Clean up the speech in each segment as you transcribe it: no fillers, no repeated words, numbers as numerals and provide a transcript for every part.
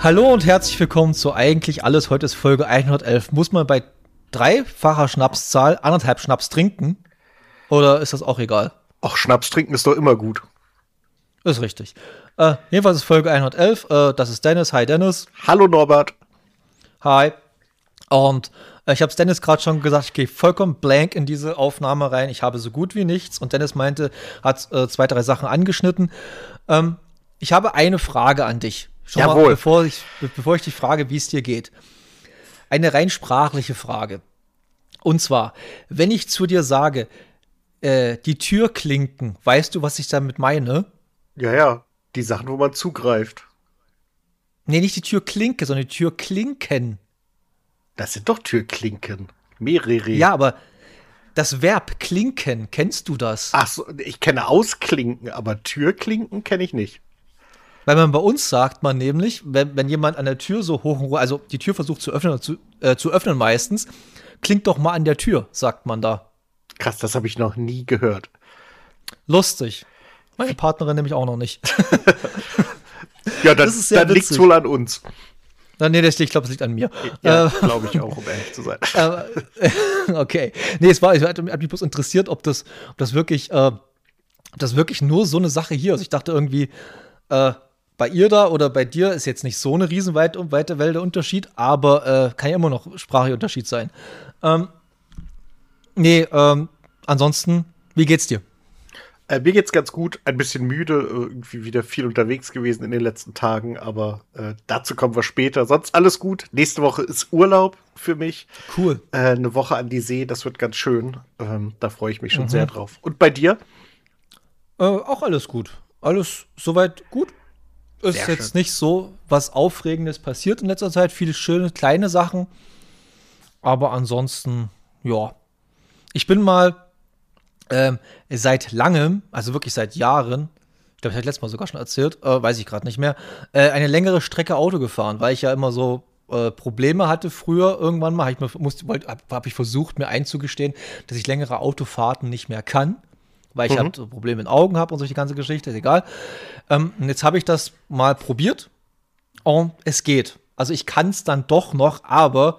Hallo und herzlich willkommen zu Eigentlich Alles. Heute ist Folge 111. Muss man bei dreifacher Schnapszahl 1,5 Schnaps trinken? Oder ist das auch egal? Ach, Schnaps trinken ist doch immer gut. Ist richtig. Jedenfalls ist Folge 111. Das ist Dennis. Hi Dennis. Hallo Norbert. Hi. Und ich habe es Dennis gerade schon gesagt, ich gehe vollkommen blank in diese Aufnahme rein. Ich habe so gut wie nichts. Und Dennis meinte, hat 2, 3 Sachen angeschnitten. Ich habe eine Frage an dich. Schon Jawohl. mal, bevor ich dich frage, wie es dir geht. Eine rein sprachliche Frage. Und zwar, wenn ich zu dir sage, die Türklinken, weißt du, was ich damit meine? Ja, die Sachen, wo man zugreift. Nee, nicht die Türklinke, sondern die Türklinken. Das sind doch Türklinken. Mehrere. Ja, aber das Verb klinken, kennst du das? Ach so, ich kenne Ausklinken, aber Türklinken kenne ich nicht. Weil man bei uns sagt man nämlich, wenn jemand an der Tür so hoch, also die Tür versucht zu öffnen, zu öffnen meistens, klingt doch mal an der Tür, sagt man da. Krass, das habe ich noch nie gehört. Lustig. Meine Partnerin nämlich auch noch nicht. Ja, das liegt's wohl an uns. Nee, ich glaube, es liegt an mir. Ja, glaube ich auch, um ehrlich zu sein. Okay. Nee, hat mich bloß interessiert, ob das wirklich nur so eine Sache hier ist. Ich dachte irgendwie, bei ihr da oder bei dir ist jetzt nicht so eine riesenweite Weltunterschied, aber kann ja immer noch sprachlicher Unterschied sein. Ansonsten, wie geht's dir? Mir geht's ganz gut, ein bisschen müde, irgendwie wieder viel unterwegs gewesen in den letzten Tagen, aber dazu kommen wir später. Sonst alles gut. Nächste Woche ist Urlaub für mich. Cool. Eine Woche an die See, das wird ganz schön. Da freue ich mich schon sehr drauf. Und bei dir? Auch alles gut. Alles soweit gut. Ist Sehr jetzt schön. nicht so was Aufregendes passiert in letzter Zeit. Viele schöne kleine Sachen. Aber ansonsten, ja. Ich bin mal seit langem, also wirklich seit Jahren, ich glaube, ich habe letztes Mal sogar schon erzählt, weiß ich gerade nicht mehr, eine längere Strecke Auto gefahren, weil ich ja immer so Probleme hatte früher. Irgendwann mal habe ich versucht, mir einzugestehen, dass ich längere Autofahrten nicht mehr kann, weil ich halt so Probleme in Augen habe und solche ganze Geschichte, ist egal. Und jetzt habe ich das mal probiert und es geht. Also ich kann es dann doch noch, aber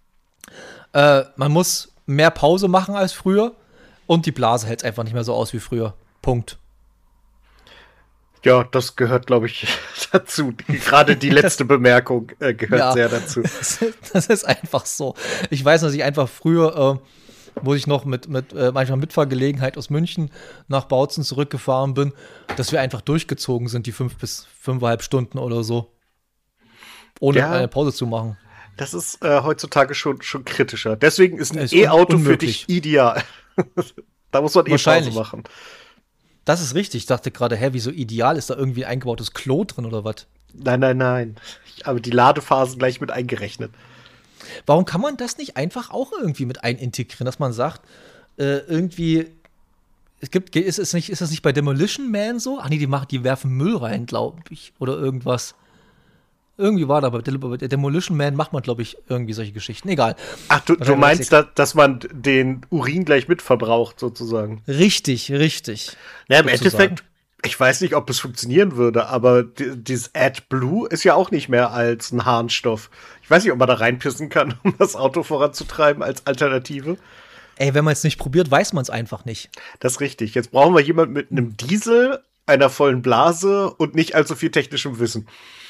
man muss mehr Pause machen als früher. Und die Blase hält einfach nicht mehr so aus wie früher. Punkt. Ja, das gehört, glaube ich, dazu. Gerade die letzte Bemerkung gehört sehr dazu. Das ist einfach so. Ich weiß, dass ich einfach früher, wo ich noch mit manchmal Mitfahrgelegenheit aus München nach Bautzen zurückgefahren bin, dass wir einfach durchgezogen sind, die 5 bis 5,5 Stunden oder so. Ohne eine Pause zu machen. Das ist heutzutage schon kritischer. Deswegen ist ein E-Auto für dich ideal. Da muss man Pause machen. Das ist richtig. Ich dachte gerade, wieso ideal? Ist da irgendwie ein eingebautes Klo drin oder was? Nein. Aber die Ladephasen gleich mit eingerechnet. Warum kann man das nicht einfach auch irgendwie mit einintegrieren, dass man sagt, irgendwie, ist das nicht bei Demolition Man so? Ach nee, die werfen Müll rein, glaube ich, oder irgendwas. Irgendwie war da bei Demolition Man macht man, glaube ich, irgendwie solche Geschichten. Egal. Ach, du meinst, dass man den Urin gleich mit verbraucht, sozusagen. Richtig. Ja, im Endeffekt, ich weiß nicht, ob es funktionieren würde, aber dieses AdBlue ist ja auch nicht mehr als ein Harnstoff. Ich weiß nicht, ob man da reinpissen kann, um das Auto voranzutreiben als Alternative. Ey, wenn man es nicht probiert, weiß man es einfach nicht. Das ist richtig. Jetzt brauchen wir jemanden mit einem Diesel, einer vollen Blase und nicht allzu viel technischem Wissen.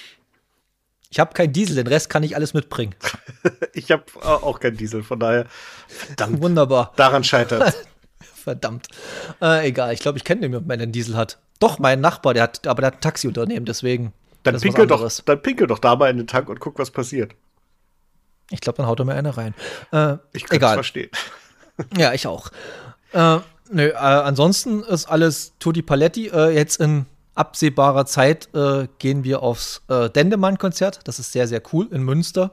Ich habe keinen Diesel, den Rest kann ich alles mitbringen. Ich habe auch keinen Diesel, von daher. Verdammt. Wunderbar. Daran scheitert. Verdammt. Egal, ich glaube, ich kenne jemanden, der einen Diesel hat. Doch, mein Nachbar, der hat ein Taxiunternehmen, deswegen. Dann pinkel doch da mal in den Tank und guck, was passiert. Ich glaube, dann haut er mir eine rein. Ich kann es verstehen. Ja, ich auch. Ansonsten ist alles Tutti Paletti. Jetzt in absehbarer Zeit gehen wir aufs Dendemann-Konzert. Das ist sehr, sehr cool in Münster.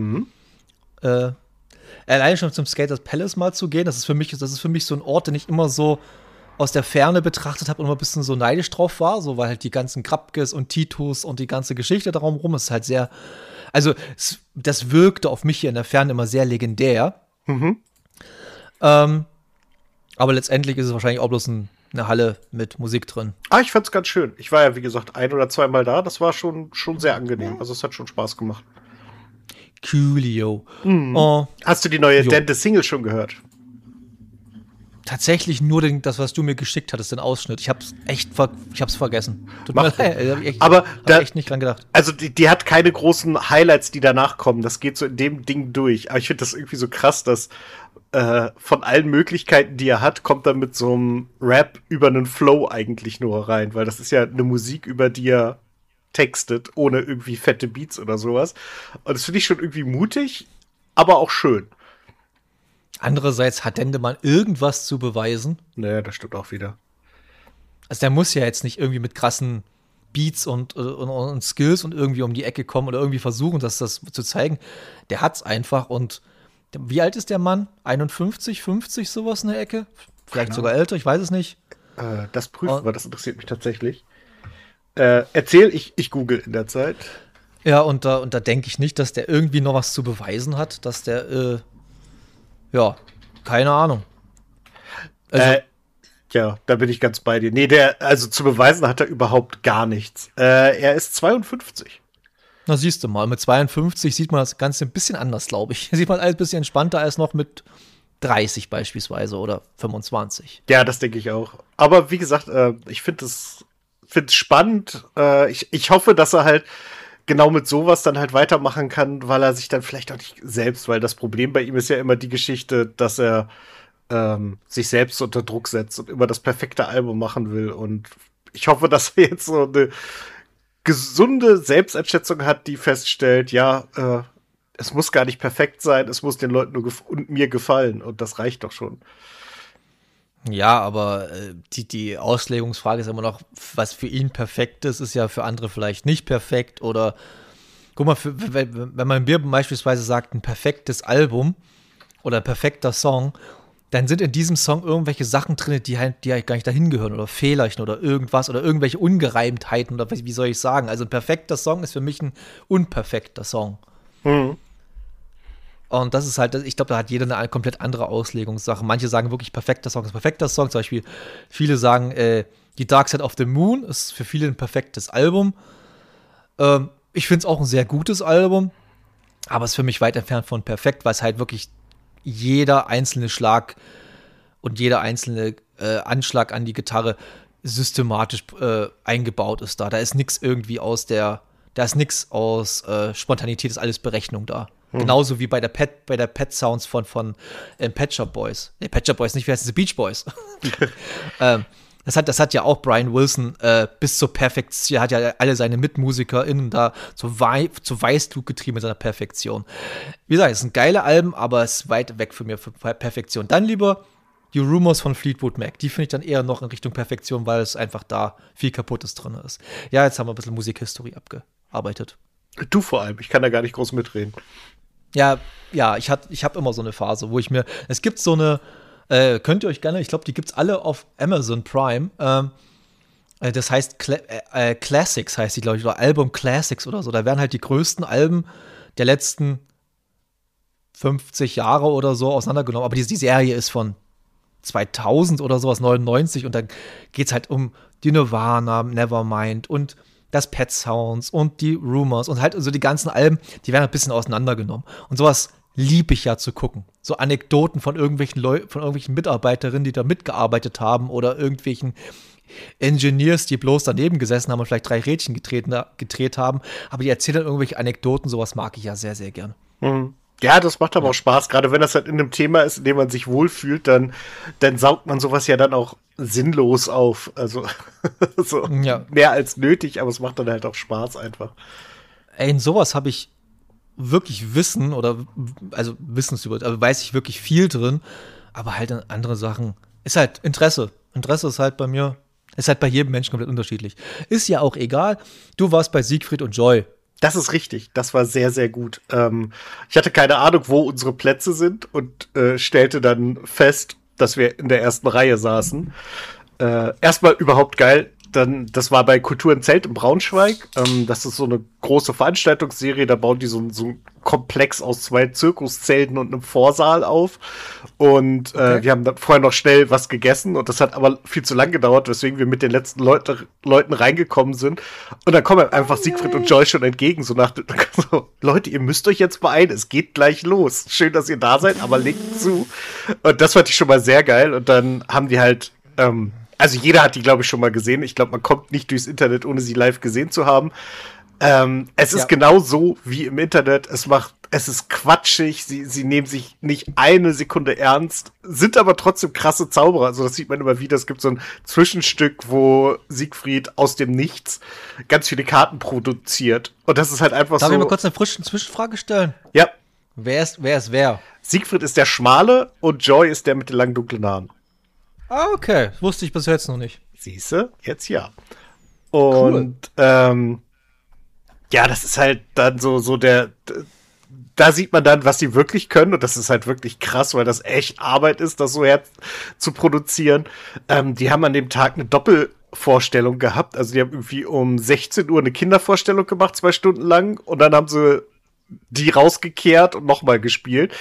Alleine schon zum Skaters Palace mal zu gehen, das ist für mich so ein Ort, den ich immer so aus der Ferne betrachtet habe und immer ein bisschen so neidisch drauf war, so weil halt die ganzen Krapkes und Titus und die ganze Geschichte darum rum ist halt sehr, also das wirkte auf mich hier in der Ferne immer sehr legendär. Aber letztendlich ist es wahrscheinlich auch bloß ein eine Halle mit Musik drin. Ich fand's ganz schön. Ich war ja, wie gesagt, 1 oder 2 Mal da. Das war schon sehr angenehm. Also es hat schon Spaß gemacht. Coolio. Oh, hast du die neue Dente-Single schon gehört? Tatsächlich nur das, was du mir geschickt hattest, den Ausschnitt. Ich hab's vergessen. Tut mir leid. Aber da echt nicht dran gedacht. Also die hat keine großen Highlights, die danach kommen. Das geht so in dem Ding durch. Aber ich finde das irgendwie so krass, dass von allen Möglichkeiten, die er hat, kommt er mit so einem Rap über einen Flow eigentlich nur rein. Weil das ist ja eine Musik, über die er textet, ohne irgendwie fette Beats oder sowas. Und das finde ich schon irgendwie mutig, aber auch schön. Andererseits hat Dendemann irgendwas zu beweisen. Naja, das stimmt auch wieder. Also der muss ja jetzt nicht irgendwie mit krassen Beats und Skills und irgendwie um die Ecke kommen oder irgendwie versuchen, das zu zeigen. Der hat's einfach. Und wie alt ist der Mann? 51, 50, sowas in der Ecke? Vielleicht sogar älter, ich weiß es nicht. Das prüfen wir, das interessiert mich tatsächlich. Erzähl, ich google in der Zeit. Ja, und da denke ich nicht, dass der irgendwie noch was zu beweisen hat, dass der, keine Ahnung. Also, ja, da bin ich ganz bei dir. Nee, also zu beweisen hat er überhaupt gar nichts. Er ist 52. Na, siehst du mal, mit 52 sieht man das Ganze ein bisschen anders, glaube ich. Sieht man alles ein bisschen entspannter als noch mit 30 beispielsweise oder 25. Ja, das denke ich auch. Aber wie gesagt, ich finde es spannend. Ich hoffe, dass er halt genau mit sowas dann halt weitermachen kann, weil er sich dann vielleicht auch nicht selbst, weil das Problem bei ihm ist ja immer die Geschichte, dass er sich selbst unter Druck setzt und immer das perfekte Album machen will. Und ich hoffe, dass er jetzt so eine gesunde Selbsteinschätzung hat, die feststellt, es muss gar nicht perfekt sein, es muss den Leuten nur und mir gefallen. Und das reicht doch schon. Ja, aber die Auslegungsfrage ist immer noch, was für ihn perfekt ist ja für andere vielleicht nicht perfekt. Oder guck mal, wenn man mir beispielsweise sagt, ein perfektes Album oder ein perfekter Song, dann sind in diesem Song irgendwelche Sachen drin, die halt gar nicht dahin gehören oder Fehlerchen oder irgendwas oder irgendwelche Ungereimtheiten oder wie soll ich sagen. Also ein perfekter Song ist für mich ein unperfekter Song. Mhm. Und das ist halt, ich glaube, da hat jeder eine komplett andere Auslegungssache. Manche sagen wirklich, perfekter Song ist perfekter Song. Zum Beispiel, viele sagen, die Dark Side of the Moon ist für viele ein perfektes Album. Ich finde es auch ein sehr gutes Album, aber es ist für mich weit entfernt von perfekt, weil es halt wirklich jeder einzelne Schlag und jeder einzelne Anschlag an die Gitarre systematisch eingebaut ist da. Da ist nichts irgendwie da ist nichts aus Spontanität, ist alles Berechnung da. Genauso wie bei der Pet Sounds von Pet Shop Boys. Nee, Pet Shop Boys nicht, wie heißt es? Beach Boys. Das hat ja auch Brian Wilson bis zur Perfektion, hat ja alle seine MitmusikerInnen da zu Weißglut getrieben mit seiner Perfektion. Wie gesagt, es sind geile Alben, aber es ist weit weg von mir für Perfektion. Dann lieber die Rumors von Fleetwood Mac. Die finde ich dann eher noch in Richtung Perfektion, weil es einfach da viel Kaputtes drin ist. Ja, jetzt haben wir ein bisschen Musikhistorie abgearbeitet. Du vor allem, ich kann da gar nicht groß mitreden. Ja, ich habe immer so eine Phase, wo es gibt so eine, könnt ihr euch gerne, ich glaube, die gibt's alle auf Amazon Prime. Das heißt Classics heißt die, glaube ich, oder Album Classics oder so. Da werden halt die größten Alben der letzten 50 Jahre oder so auseinandergenommen. Aber die Serie ist von 2000 oder sowas, 99. Und dann geht's halt um die Nirvana, Nevermind und das Pet Sounds und die Rumors und halt so die ganzen Alben, die werden ein bisschen auseinandergenommen. Und sowas liebe ich ja zu gucken. So Anekdoten von irgendwelchen von irgendwelchen Mitarbeiterinnen, die da mitgearbeitet haben oder irgendwelchen Engineers, die bloß daneben gesessen haben und vielleicht 3 Rädchen gedreht haben. Aber die erzählen dann irgendwelche Anekdoten, sowas mag ich ja sehr, sehr gern. Mhm. Ja, das macht aber auch Spaß, gerade wenn das halt in einem Thema ist, in dem man sich wohlfühlt, dann saugt man sowas ja dann auch sinnlos auf. Also so mehr als nötig, aber es macht dann halt auch Spaß einfach. Ey, in sowas habe ich wirklich Wissen weiß ich wirklich viel drin, aber halt in andere Sachen ist halt Interesse. Interesse ist halt bei mir, ist halt bei jedem Menschen komplett unterschiedlich. Ist ja auch egal. Du warst bei Siegfried und Joy. Das ist richtig. Das war sehr, sehr gut. Ich hatte keine Ahnung, wo unsere Plätze sind und stellte dann fest, dass wir in der ersten Reihe saßen. Erstmal überhaupt geil. das war bei Kultur im Zelt in Braunschweig. Das ist so eine große Veranstaltungsserie, da bauen die so einen Komplex aus 2 Zirkuszelten und einem Vorsaal auf. Und wir haben dann vorher noch schnell was gegessen und das hat aber viel zu lang gedauert, weswegen wir mit den letzten Leuten reingekommen sind. Und dann kommen einfach Siegfried und Joy schon entgegen, so so, Leute, ihr müsst euch jetzt beeilen, es geht gleich los. Schön, dass ihr da seid, aber legt zu. Und das fand ich schon mal sehr geil. Und dann haben die halt, also jeder hat die, glaube ich, schon mal gesehen. Ich glaube, man kommt nicht durchs Internet, ohne sie live gesehen zu haben. Es ist genau so wie im Internet. Es ist quatschig. Sie nehmen sich nicht eine Sekunde ernst, sind aber trotzdem krasse Zauberer. Also das sieht man immer wieder. Es gibt so ein Zwischenstück, wo Siegfried aus dem Nichts ganz viele Karten produziert. Und das ist halt einfach Darf ich mal kurz eine frische Zwischenfrage stellen? Ja. Wer ist wer? Siegfried ist der Schmale und Joy ist der mit den langen, dunklen Haaren. Ah, okay. Das wusste ich bis jetzt noch nicht. Siehste, jetzt ja. Und cool. Ja, das ist halt dann so da sieht man dann, was die wirklich können. Und das ist halt wirklich krass, weil das echt Arbeit ist, das so zu produzieren. Die haben an dem Tag eine Doppelvorstellung gehabt. Also die haben irgendwie um 16 Uhr eine Kindervorstellung gemacht, 2 Stunden lang. Und dann haben sie die rausgekehrt und nochmal gespielt.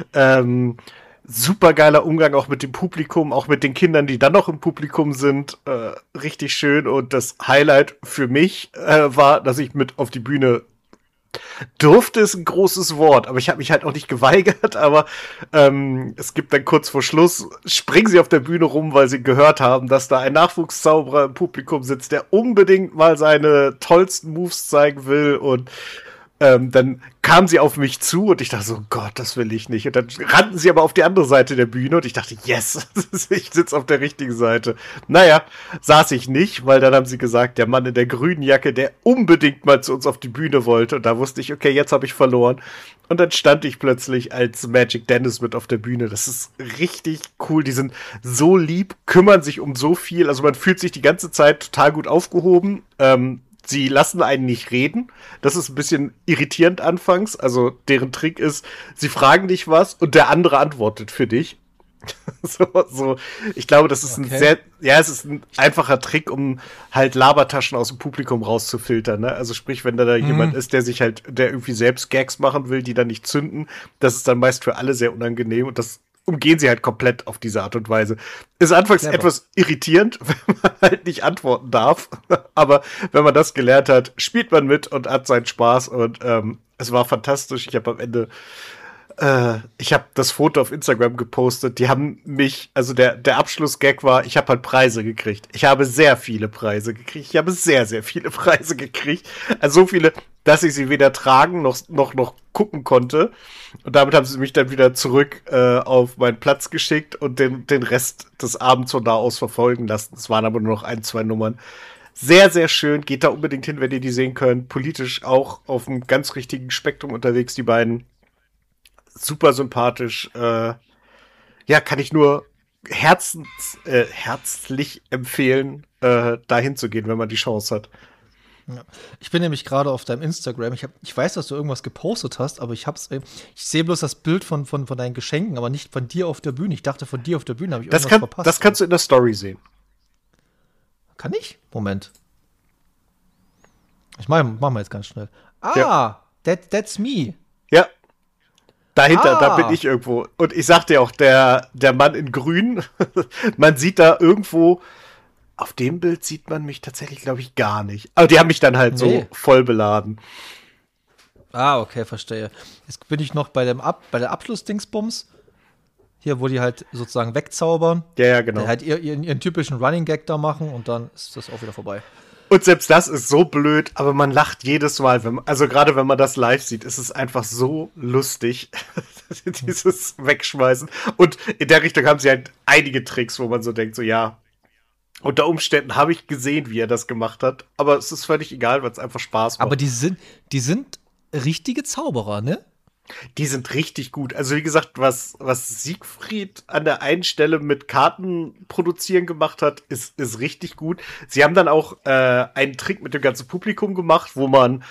Super geiler Umgang auch mit dem Publikum, auch mit den Kindern, die dann noch im Publikum sind. Richtig schön. Und das Highlight für mich war, dass ich mit auf die Bühne durfte, ist ein großes Wort, aber ich habe mich halt auch nicht geweigert, aber es gibt dann kurz vor Schluss, springen sie auf der Bühne rum, weil sie gehört haben, dass da ein Nachwuchszauberer im Publikum sitzt, der unbedingt mal seine tollsten Moves zeigen will und dann kamen sie auf mich zu und ich dachte so, Gott, das will ich nicht. Und dann rannten sie aber auf die andere Seite der Bühne und ich dachte, yes, ich sitze auf der richtigen Seite. Naja, saß ich nicht, weil dann haben sie gesagt, der Mann in der grünen Jacke, der unbedingt mal zu uns auf die Bühne wollte. Und da wusste ich, okay, jetzt habe ich verloren. Und dann stand ich plötzlich als Magic Dennis mit auf der Bühne. Das ist richtig cool. Die sind so lieb, kümmern sich um so viel. Also man fühlt sich die ganze Zeit total gut aufgehoben. Sie lassen einen nicht reden. Das ist ein bisschen irritierend anfangs. Also deren Trick ist, sie fragen dich was und der andere antwortet für dich. so. Ich glaube, das ist es ist ein einfacher Trick, um halt Labertaschen aus dem Publikum rauszufiltern. Ne? Also sprich, wenn da jemand ist, der irgendwie selbst Gags machen will, die dann nicht zünden, das ist dann meist für alle sehr unangenehm und das umgehen sie halt komplett auf diese Art und Weise. Ist anfangs etwas irritierend, wenn man halt nicht antworten darf. Aber wenn man das gelernt hat, spielt man mit und hat seinen Spaß. Und es war fantastisch. Ich habe am Ende ich habe das Foto auf Instagram gepostet. Die haben mich, also der Abschlussgag war, ich habe halt Preise gekriegt. Ich habe sehr viele Preise gekriegt. Ich habe sehr, sehr viele Preise gekriegt. Also so viele, dass ich sie weder tragen noch gucken konnte. Und damit haben sie mich dann wieder zurück auf meinen Platz geschickt und den Rest des Abends von da aus verfolgen lassen. Es waren aber nur noch 1, 2 Nummern. Sehr, sehr schön. Geht da unbedingt hin, wenn ihr die sehen könnt. Politisch auch auf einem ganz richtigen Spektrum unterwegs, die beiden. Super sympathisch. Ja, kann ich nur herzlich empfehlen, dahin zu gehen, wenn man die Chance hat. Ja. Ich bin nämlich gerade auf deinem Instagram. Ich weiß, dass du irgendwas gepostet hast, aber ich sehe bloß das Bild von deinen Geschenken, aber nicht von dir auf der Bühne. Ich dachte, von dir auf der Bühne habe ich irgendwas verpasst. Das kannst du in der Story sehen. Kann ich? Moment. Ich mach mal jetzt ganz schnell. That's me. Ja. Dahinter, da bin ich irgendwo. Und ich sag dir auch, der Mann in Grün, man sieht da irgendwo, auf dem Bild sieht man mich tatsächlich, glaube ich, gar nicht. Aber die haben mich dann halt so voll beladen. Okay, verstehe. Jetzt bin ich noch bei der Abschlussdingsbums. Hier, wo die halt sozusagen wegzaubern. Ja, genau. Die halt ihren typischen Running Gag da machen und dann ist das auch wieder vorbei. Und selbst das ist so blöd, aber man lacht jedes Mal. Also gerade wenn man das live sieht, ist es einfach so lustig, dieses Wegschmeißen. Und in der Richtung haben sie halt einige Tricks, wo man so denkt, so ja, unter Umständen habe ich gesehen, wie er das gemacht hat. Aber es ist völlig egal, weil es einfach Spaß macht. Aber die sind richtige Zauberer, ne? Die sind richtig gut. Also wie gesagt, was Siegfried an der einen Stelle mit Karten produzieren gemacht hat, ist richtig gut. Sie haben dann auch einen Trick mit dem ganzen Publikum gemacht, wo man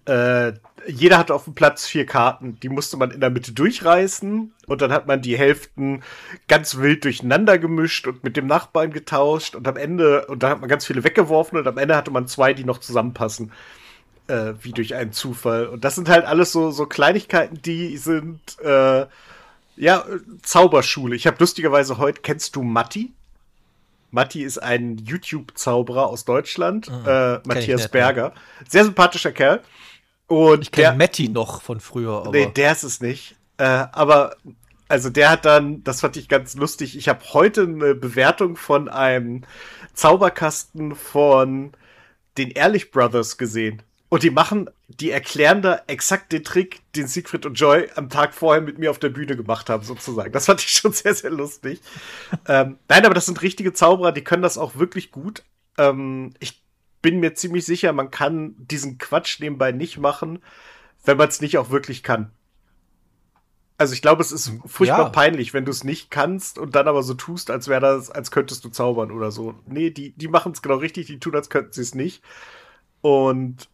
jeder hatte auf dem Platz 4 Karten, die musste man in der Mitte durchreißen und dann hat man die Hälften ganz wild durcheinander gemischt und mit dem Nachbarn getauscht und dann hat man ganz viele weggeworfen und am Ende hatte man 2, die noch zusammenpassen, wie durch einen Zufall. Und das sind halt alles so Kleinigkeiten, die sind, Zauberschule. Ich habe lustigerweise heute, kennst du Matti? Matti ist ein YouTube-Zauberer aus Deutschland, Matthias Berger. Sehr sympathischer Kerl. Und ich kenne Matti noch von früher. Aber nee, der ist es nicht. Aber, also der hat dann, das fand ich ganz lustig, ich habe heute eine Bewertung von einem Zauberkasten von den Ehrlich Brothers gesehen. Und die erklären da exakt den Trick, den Siegfried und Joy am Tag vorher mit mir auf der Bühne gemacht haben, sozusagen. Das fand ich schon sehr, sehr lustig. Nein, aber das sind richtige Zauberer, die können das auch wirklich gut. Ich bin mir ziemlich sicher, man kann diesen Quatsch nebenbei nicht machen, wenn man es nicht auch wirklich kann. Also ich glaube, es ist furchtbar peinlich, wenn du es nicht kannst und dann aber so tust, als könntest du zaubern oder so. Nee, die machen es genau richtig, die tun, als könnten sie es nicht. Und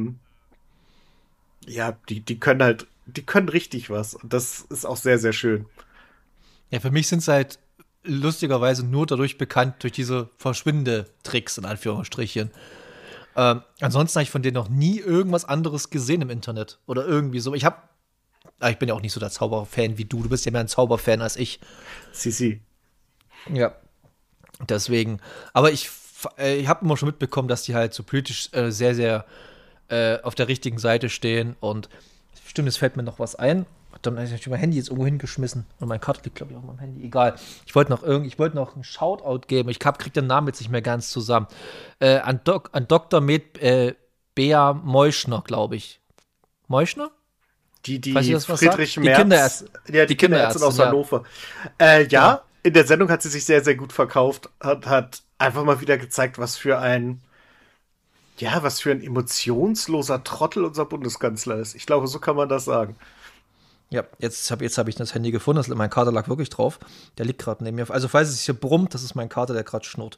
die können richtig was. Und das ist auch sehr, sehr schön. Ja, für mich sind sie halt lustigerweise nur dadurch bekannt, durch diese Verschwinde-Tricks, in Anführungsstrichen. Ansonsten habe ich von denen noch nie irgendwas anderes gesehen im Internet. Oder irgendwie so. Ich bin ja auch nicht so der Zauberfan wie du. Du bist ja mehr ein Zauberfan als ich. Sie. Ja. Deswegen. Aber ich habe immer schon mitbekommen, dass die halt so politisch sehr, sehr auf der richtigen Seite stehen. Und stimmt, es fällt mir noch was ein. Dann habe ich mein Handy jetzt irgendwo hingeschmissen. Und mein Karte liegt, glaube ich, auf meinem Handy. Egal. Ich wollte noch einen Shoutout geben. Ich krieg den Namen jetzt nicht mehr ganz zusammen. An Dr. Med Bea Meuschner, glaube ich. Meuschner? Die Friedrich Merz. Die Kinderärztin. Ja, die Kinderärztin aus Hannover. In der Sendung hat sie sich sehr, sehr gut verkauft. Hat einfach mal wieder gezeigt, was für ein emotionsloser Trottel unser Bundeskanzler ist. Ich glaube, so kann man das sagen. Ja, jetzt hab ich das Handy gefunden. Mein Kater lag wirklich drauf. Der liegt gerade neben mir. Also, falls es hier brummt, das ist mein Kater, der gerade schnurrt.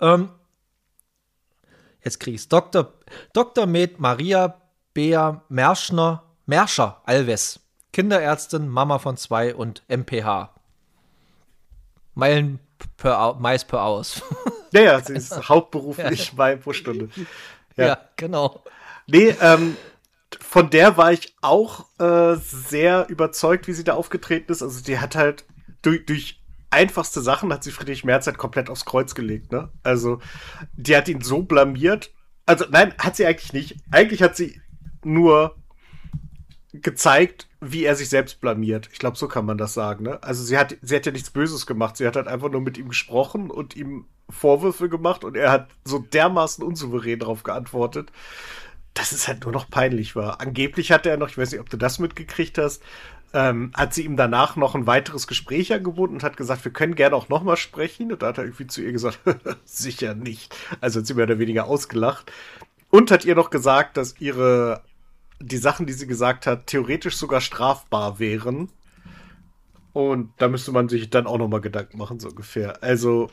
Jetzt kriege ich es. Dr. Med Maria Bea Merscher Alves. Kinderärztin, Mama von 2 und MPH. Mais per Hours. Ja, sie ist hauptberuflich Meilen pro Stunde. Ja, genau. Nee, von der war ich auch sehr überzeugt, wie sie da aufgetreten ist. Also die hat halt durch einfachste Sachen hat sie Friedrich Merz halt komplett aufs Kreuz gelegt, ne? Also die hat ihn so blamiert. Also nein, hat sie eigentlich nicht. Eigentlich hat sie nur gezeigt, wie er sich selbst blamiert. Ich glaube, so kann man das sagen, ne? Also sie hat ja nichts Böses gemacht. Sie hat halt einfach nur mit ihm gesprochen und ihm Vorwürfe gemacht und er hat so dermaßen unsouverän darauf geantwortet, dass es halt nur noch peinlich war. Angeblich hatte er noch, ich weiß nicht, ob du das mitgekriegt hast, hat sie ihm danach noch ein weiteres Gespräch angeboten und hat gesagt, wir können gerne auch noch mal sprechen. Und da hat er irgendwie zu ihr gesagt, sicher nicht. Also hat sie mehr oder weniger ausgelacht. Und hat ihr noch gesagt, dass die Sachen, die sie gesagt hat, theoretisch sogar strafbar wären. Und da müsste man sich dann auch noch mal Gedanken machen, so ungefähr. Also,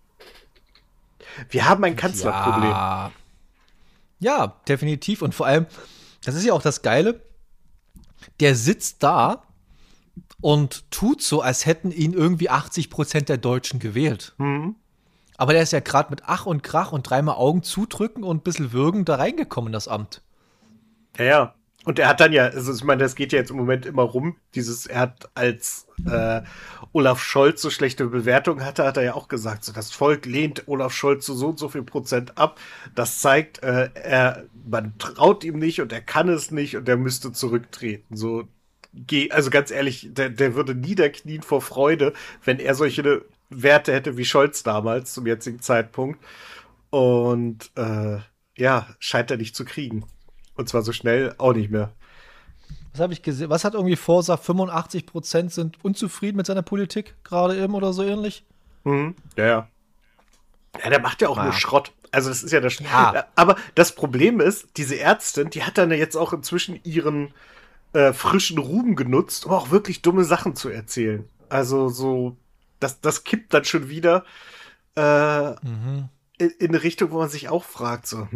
wir haben ein Kanzlerproblem. Ja, definitiv. Und vor allem, das ist ja auch das Geile, der sitzt da und tut so, als hätten ihn irgendwie 80% der Deutschen gewählt. Mhm. Aber der ist ja gerade mit Ach und Krach und 3-mal Augen zudrücken und ein bisschen würgen da reingekommen in das Amt. Ja. Und er hat dann also ich meine, das geht ja jetzt im Moment immer rum, er hat als Olaf Scholz so schlechte Bewertungen hatte, hat er ja auch gesagt, so das Volk lehnt Olaf Scholz so und so viel Prozent ab. Das zeigt, man traut ihm nicht und er kann es nicht und er müsste zurücktreten. So, also ganz ehrlich, der würde niederknien vor Freude, wenn er solche Werte hätte wie Scholz damals zum jetzigen Zeitpunkt. Und scheint er nicht zu kriegen. Und zwar so schnell auch nicht mehr. Was habe ich gesehen? Was hat irgendwie Forsa? 85% sind unzufrieden mit seiner Politik, gerade eben oder so ähnlich? Mhm. Ja, der macht ja auch nur Schrott. Also das ist ja der Aber das Problem ist, diese Ärztin, die hat dann jetzt auch inzwischen ihren frischen Ruhm genutzt, um auch wirklich dumme Sachen zu erzählen. Also so, das kippt dann schon wieder in eine Richtung, wo man sich auch fragt, so, ob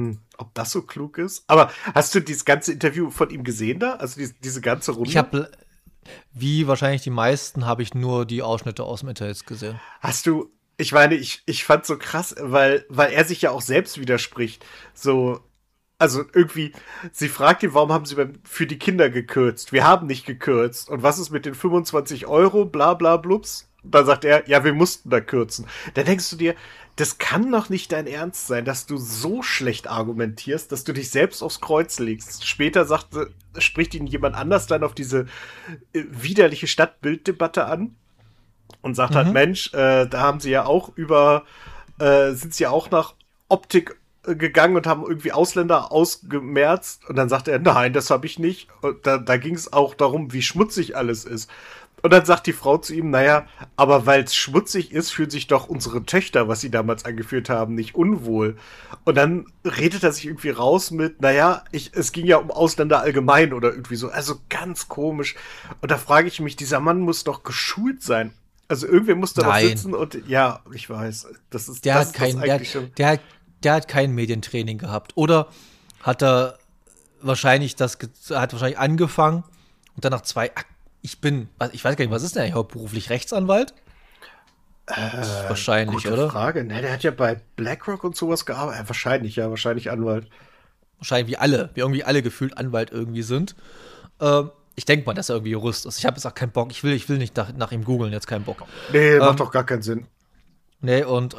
ob das so klug ist. Aber hast du dieses ganze Interview von ihm gesehen da? Also diese ganze Runde? Ich habe, wie wahrscheinlich die meisten, habe ich nur die Ausschnitte aus dem Internet gesehen. Hast du, ich meine, ich fand so krass, weil er sich ja auch selbst widerspricht. So, also irgendwie, sie fragt ihn, warum haben sie für die Kinder gekürzt? Wir haben nicht gekürzt. Und was ist mit den 25 Euro, bla bla blups? Und dann sagt er, ja, wir mussten da kürzen. Da denkst du dir, das kann doch nicht dein Ernst sein, dass du so schlecht argumentierst, dass du dich selbst aufs Kreuz legst. Später spricht ihn jemand anders dann auf diese widerliche Stadtbilddebatte an und sagt halt, Mensch, da haben sie ja auch sind sie ja auch nach Optik gegangen und haben irgendwie Ausländer ausgemerzt. Und dann sagt er, nein, das habe ich nicht. Und da ging es auch darum, wie schmutzig alles ist. Und dann sagt die Frau zu ihm, naja, aber weil es schmutzig ist, fühlen sich doch unsere Töchter, was sie damals angeführt haben, nicht unwohl. Und dann redet er sich irgendwie raus mit, naja, es ging ja um Ausländer allgemein oder irgendwie so. Also ganz komisch. Und da frage ich mich, dieser Mann muss doch geschult sein. Also irgendwer muss da noch sitzen und, ja, ich weiß, der hat kein Medientraining gehabt. Oder hat er wahrscheinlich angefangen und dann nach ich weiß gar nicht, was ist denn eigentlich hauptberuflich? Rechtsanwalt? Wahrscheinlich, gute oder? Frage. Ne, der hat ja bei BlackRock und sowas gearbeitet. Wahrscheinlich Anwalt. Wahrscheinlich wie irgendwie alle gefühlt Anwalt irgendwie sind. Ich denke mal, dass er irgendwie Jurist ist. Ich habe jetzt auch keinen Bock. Ich will nicht nach ihm googeln, jetzt keinen Bock. Nee, macht doch gar keinen Sinn. Nee, und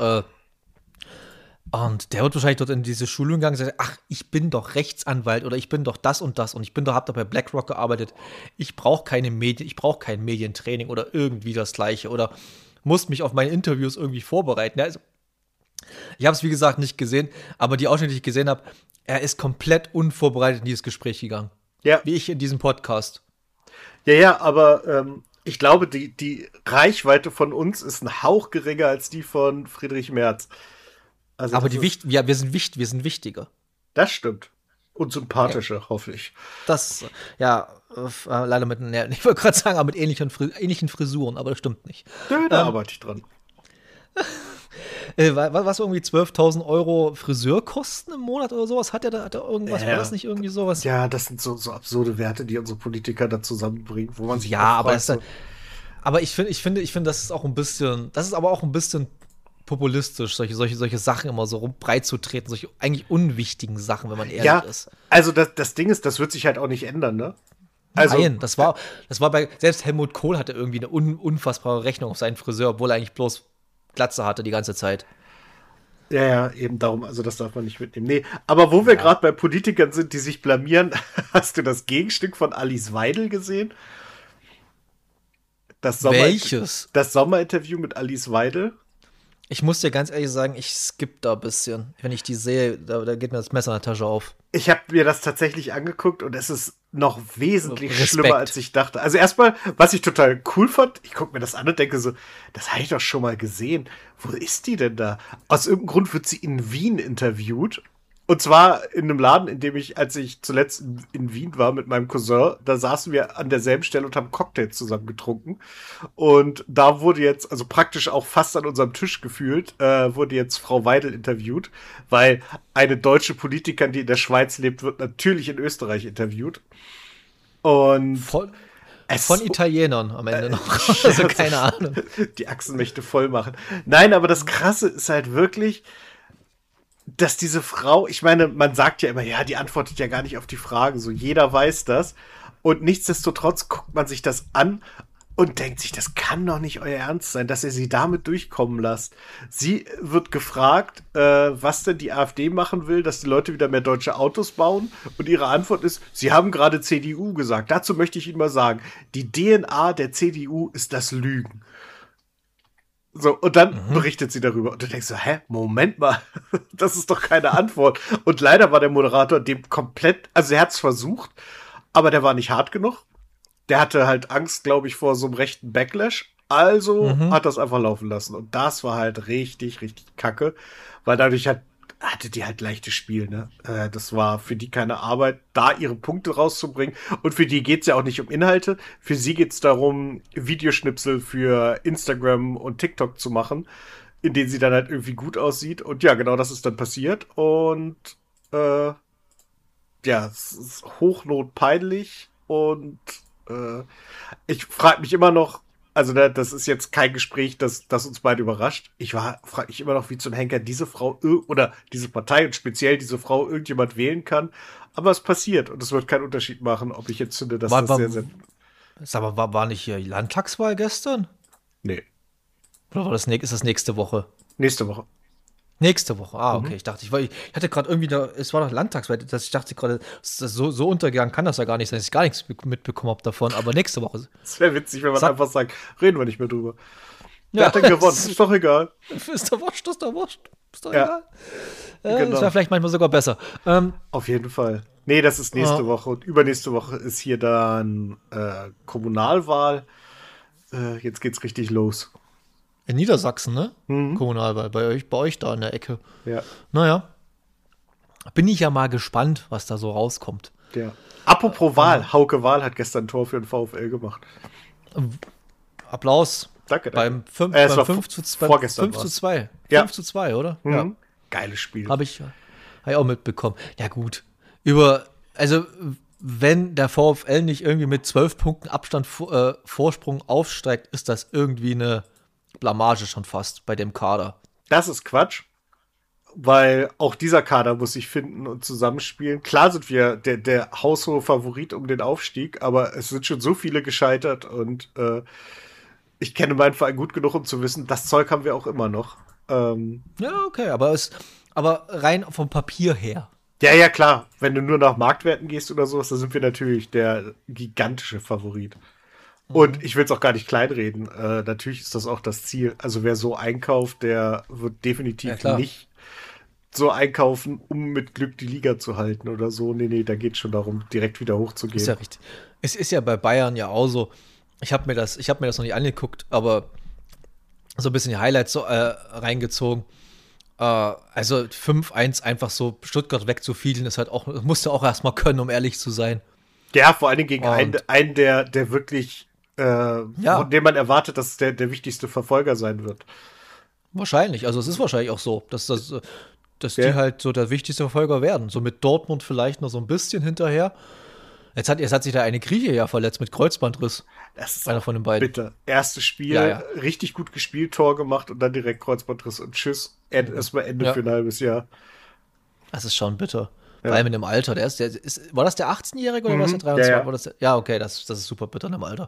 der wird wahrscheinlich dort in diese Schulung gegangen und sagt, ach, ich bin doch Rechtsanwalt oder ich bin doch das und das und hab da bei BlackRock gearbeitet. Ich brauche kein Medientraining oder irgendwie das Gleiche oder muss mich auf meine Interviews irgendwie vorbereiten. Also, ich habe es, wie gesagt, nicht gesehen, aber die Ausschnitte, die ich gesehen habe, er ist komplett unvorbereitet in dieses Gespräch gegangen. Ja. Wie ich in diesem Podcast. Ja, aber ich glaube, die Reichweite von uns ist ein Hauch geringer als die von Friedrich Merz. Also aber wir sind wichtiger. Das stimmt. Und sympathischer, hoffe ich. Das, ja, leider ich wollte gerade sagen, aber mit ähnlichen Frisuren, aber das stimmt nicht. Nö, da arbeite ich dran. Was irgendwie 12.000 Euro Friseurkosten im Monat oder sowas? Hat er irgendwas? War das nicht irgendwie sowas? Ja, das sind so absurde Werte, die unsere Politiker da zusammenbringen, wo man sich aber ich finde, das ist aber auch ein bisschen populistisch, solche Sachen immer so breit zu treten, solche eigentlich unwichtigen Sachen, wenn man ehrlich ist. Also das Ding ist, das wird sich halt auch nicht ändern, ne? Also, nein, das war selbst Helmut Kohl hatte irgendwie eine unfassbare Rechnung auf seinen Friseur, obwohl er eigentlich bloß Glatze hatte die ganze Zeit. Ja, eben darum, also das darf man nicht mitnehmen. Nee, aber wo wir gerade bei Politikern sind, die sich blamieren, hast du das Gegenstück von Alice Weidel gesehen? Welches? Das Sommerinterview mit Alice Weidel. Ich muss dir ganz ehrlich sagen, ich skippe da ein bisschen. Wenn ich die sehe, da geht mir das Messer in der Tasche auf. Ich habe mir das tatsächlich angeguckt und es ist noch wesentlich schlimmer, als ich dachte. Also erstmal, was ich total cool fand, ich gucke mir das an und denke so, das habe ich doch schon mal gesehen. Wo ist die denn da? Aus irgendeinem Grund wird sie in Wien interviewt. Und zwar in einem Laden, als ich zuletzt in Wien war mit meinem Cousin, da saßen wir an derselben Stelle und haben Cocktails zusammen getrunken. Und da wurde jetzt, also praktisch auch fast an unserem Tisch gefühlt, wurde jetzt Frau Weidel interviewt, weil eine deutsche Politikerin, die in der Schweiz lebt, wird natürlich in Österreich interviewt. Und von Italienern am Ende noch. Also keine Ahnung. Die Achsenmächte voll machen. Nein, aber das Krasse ist halt wirklich, dass diese Frau, ich meine, man sagt ja immer, ja, die antwortet ja gar nicht auf die Fragen, so jeder weiß das. Und nichtsdestotrotz guckt man sich das an und denkt sich, das kann doch nicht euer Ernst sein, dass ihr sie damit durchkommen lasst. Sie wird gefragt, was denn die AfD machen will, dass die Leute wieder mehr deutsche Autos bauen. Und ihre Antwort ist, sie haben gerade CDU gesagt. Dazu möchte ich Ihnen mal sagen, die DNA der CDU ist das Lügen. So, und dann berichtet sie darüber. Und du denkst so, Moment mal, das ist doch keine Antwort. Und leider war der Moderator dem komplett, also er hat es versucht, aber der war nicht hart genug. Der hatte halt Angst, glaube ich, vor so einem rechten Backlash. Also hat das einfach laufen lassen. Und das war halt richtig, richtig kacke. Weil dadurch hatte die halt leichtes Spiel, ne? Das war für die keine Arbeit, da ihre Punkte rauszubringen. Und für die geht's ja auch nicht um Inhalte. Für sie geht's darum, Videoschnipsel für Instagram und TikTok zu machen, in denen sie dann halt irgendwie gut aussieht. Und ja, genau das ist dann passiert. Und ja, es ist hochnotpeinlich und ich frage mich immer noch, also ne, das ist jetzt kein Gespräch, das uns beide überrascht. Frage mich immer noch, wie zum Henker diese Frau oder diese Partei und speziell diese Frau irgendjemand wählen kann. Aber es passiert und es wird keinen Unterschied machen, ob ich jetzt finde, dass das sehr. Sag mal, war nicht hier die Landtagswahl gestern? Nee. Oder ist das nächste Woche? Nächste Woche. Nächste Woche, okay. Ich dachte, ich hatte gerade irgendwie, es war doch Landtagswahl, ich dachte gerade, so untergegangen kann das ja gar nicht sein, dass ich gar nichts mitbekommen habe davon, aber nächste Woche. Es wäre witzig, wenn man einfach sagt, reden wir nicht mehr drüber. Wer Ja, hat denn gewonnen? Ist doch egal. Ist doch wurscht. Ist doch Ja, egal. genau. Das wäre vielleicht manchmal sogar besser. Auf jeden Fall. Nee, das ist nächste Woche und übernächste Woche ist hier dann Kommunalwahl. Jetzt geht's richtig los. In Niedersachsen, ne? Mhm. Kommunalwahl, bei euch da in der Ecke. Ja. Naja. Bin ich ja mal gespannt, was da so rauskommt. Ja. Apropos Wahl, Hauke Wahl hat gestern ein Tor für den VfL gemacht. Applaus. Danke. Beim 5 zu 2. Vorgestern 5 zu 2. Ja. 5 zu 2, oder? Mhm. Ja. Geiles Spiel. Habe ich auch mitbekommen. Ja, gut. Also, wenn der VfL nicht irgendwie mit 12 Punkten Abstand Vorsprung aufsteigt, ist das irgendwie eine Blamage schon fast bei dem Kader. Das ist Quatsch, weil auch dieser Kader muss sich finden und zusammenspielen. Klar sind wir der haushohe Favorit um den Aufstieg, aber es sind schon so viele gescheitert und ich kenne meinen Verein gut genug, um zu wissen, das Zeug haben wir auch immer noch. Ja, okay, aber rein vom Papier her. Ja, klar. Wenn du nur nach Marktwerten gehst oder sowas, dann sind wir natürlich der gigantische Favorit. Und ich will es auch gar nicht kleinreden. Natürlich ist das auch das Ziel. Also wer so einkauft, der wird definitiv nicht so einkaufen, um mit Glück die Liga zu halten oder so. Nee, da geht es schon darum, direkt wieder hochzugehen. Ist ja richtig. Es ist ja bei Bayern ja auch so. Ich habe mir das noch nicht angeguckt, aber so ein bisschen die Highlights reingezogen. Also 5-1 einfach so Stuttgart wegzufiedeln, ist halt auch, musst du auch erstmal können, um ehrlich zu sein. Ja, vor allen Dingen gegen einen, der wirklich, von dem man erwartet, dass es der wichtigste Verfolger sein wird. Wahrscheinlich, also es ist wahrscheinlich auch so, dass die halt so der wichtigste Verfolger werden. So mit Dortmund vielleicht noch so ein bisschen hinterher. Jetzt hat sich da eine Grieche ja verletzt mit Kreuzbandriss. Das ist einer von den beiden. Bitte. Erstes Spiel, richtig gut gespielt, Tor gemacht und dann direkt Kreuzbandriss und tschüss. Erstmal Ende für ein halbes Jahr. Das ist schon bitter. Vor allem in dem Alter. War das der 18-Jährige oder war das der 23? Ja, okay, das ist super bitter in dem Alter.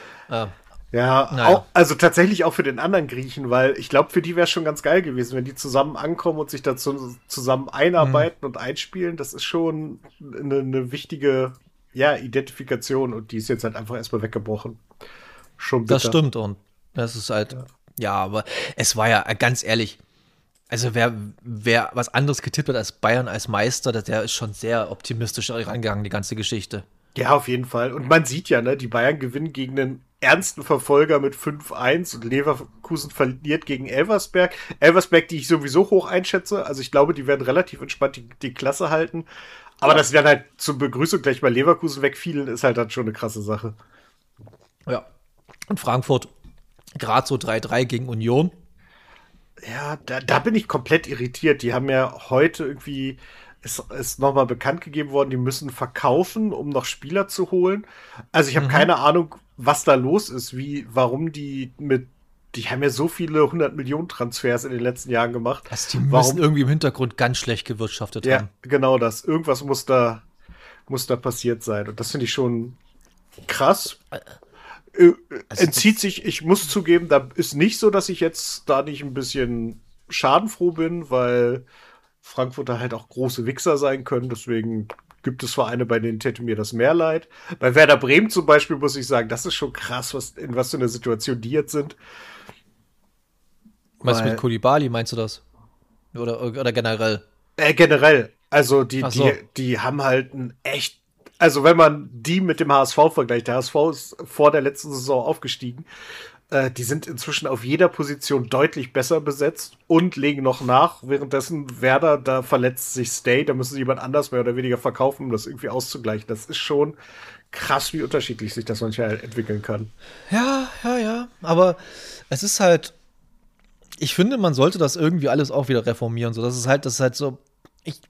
Auch, also tatsächlich auch für den anderen Griechen, weil ich glaube, für die wäre es schon ganz geil gewesen, wenn die zusammen ankommen und sich dazu zusammen einarbeiten und einspielen. Das ist schon eine wichtige Identifikation und die ist jetzt halt einfach erstmal weggebrochen. Schon bitter. Das stimmt und das ist halt, aber es war ja ganz ehrlich, also wer was anderes getippt hat als Bayern als Meister, der ist schon sehr optimistisch rangegangen, die ganze Geschichte. Ja, auf jeden Fall. Und man sieht ja, ne, die Bayern gewinnen gegen einen ernsten Verfolger mit 5-1 und Leverkusen verliert gegen Elversberg. Elversberg, die ich sowieso hoch einschätze. Also ich glaube, die werden relativ entspannt die Klasse halten. Aber dass wir dann halt zur Begrüßung gleich mal Leverkusen wegfielen, ist halt dann schon eine krasse Sache. Ja. Und Frankfurt gerade so 3-3 gegen Union. Ja, da bin ich komplett irritiert. Die haben ja heute irgendwie, ist nochmal bekannt gegeben worden, die müssen verkaufen, um noch Spieler zu holen. Also ich habe keine Ahnung, was da los ist, warum die haben ja so viele 100-Millionen-Transfers in den letzten Jahren gemacht. Also die müssen irgendwie im Hintergrund ganz schlecht gewirtschaftet haben. Ja, genau das. Irgendwas muss da passiert sein. Und das finde ich schon krass. Entzieht sich, ich muss zugeben, da ist nicht so, dass ich jetzt da nicht ein bisschen schadenfroh bin, weil Frankfurter halt auch große Wichser sein können. Deswegen gibt es Vereine, bei denen täte mir das mehr leid. Bei Werder Bremen zum Beispiel muss ich sagen, das ist schon krass, in was für einer Situation die jetzt sind. Meinst du mit Koulibaly, meinst du das? Oder generell? Generell. Also die haben halt ein echt. Also wenn man die mit dem HSV vergleicht, der HSV ist vor der letzten Saison aufgestiegen, die sind inzwischen auf jeder Position deutlich besser besetzt und legen noch nach. Währenddessen Werder, da verletzt sich Stay, da müssen sie jemand anders mehr oder weniger verkaufen, um das irgendwie auszugleichen. Das ist schon krass, wie unterschiedlich sich das manchmal entwickeln kann. Ja. Aber es ist halt, ich finde, man sollte das irgendwie alles auch wieder reformieren. So, das ist halt so,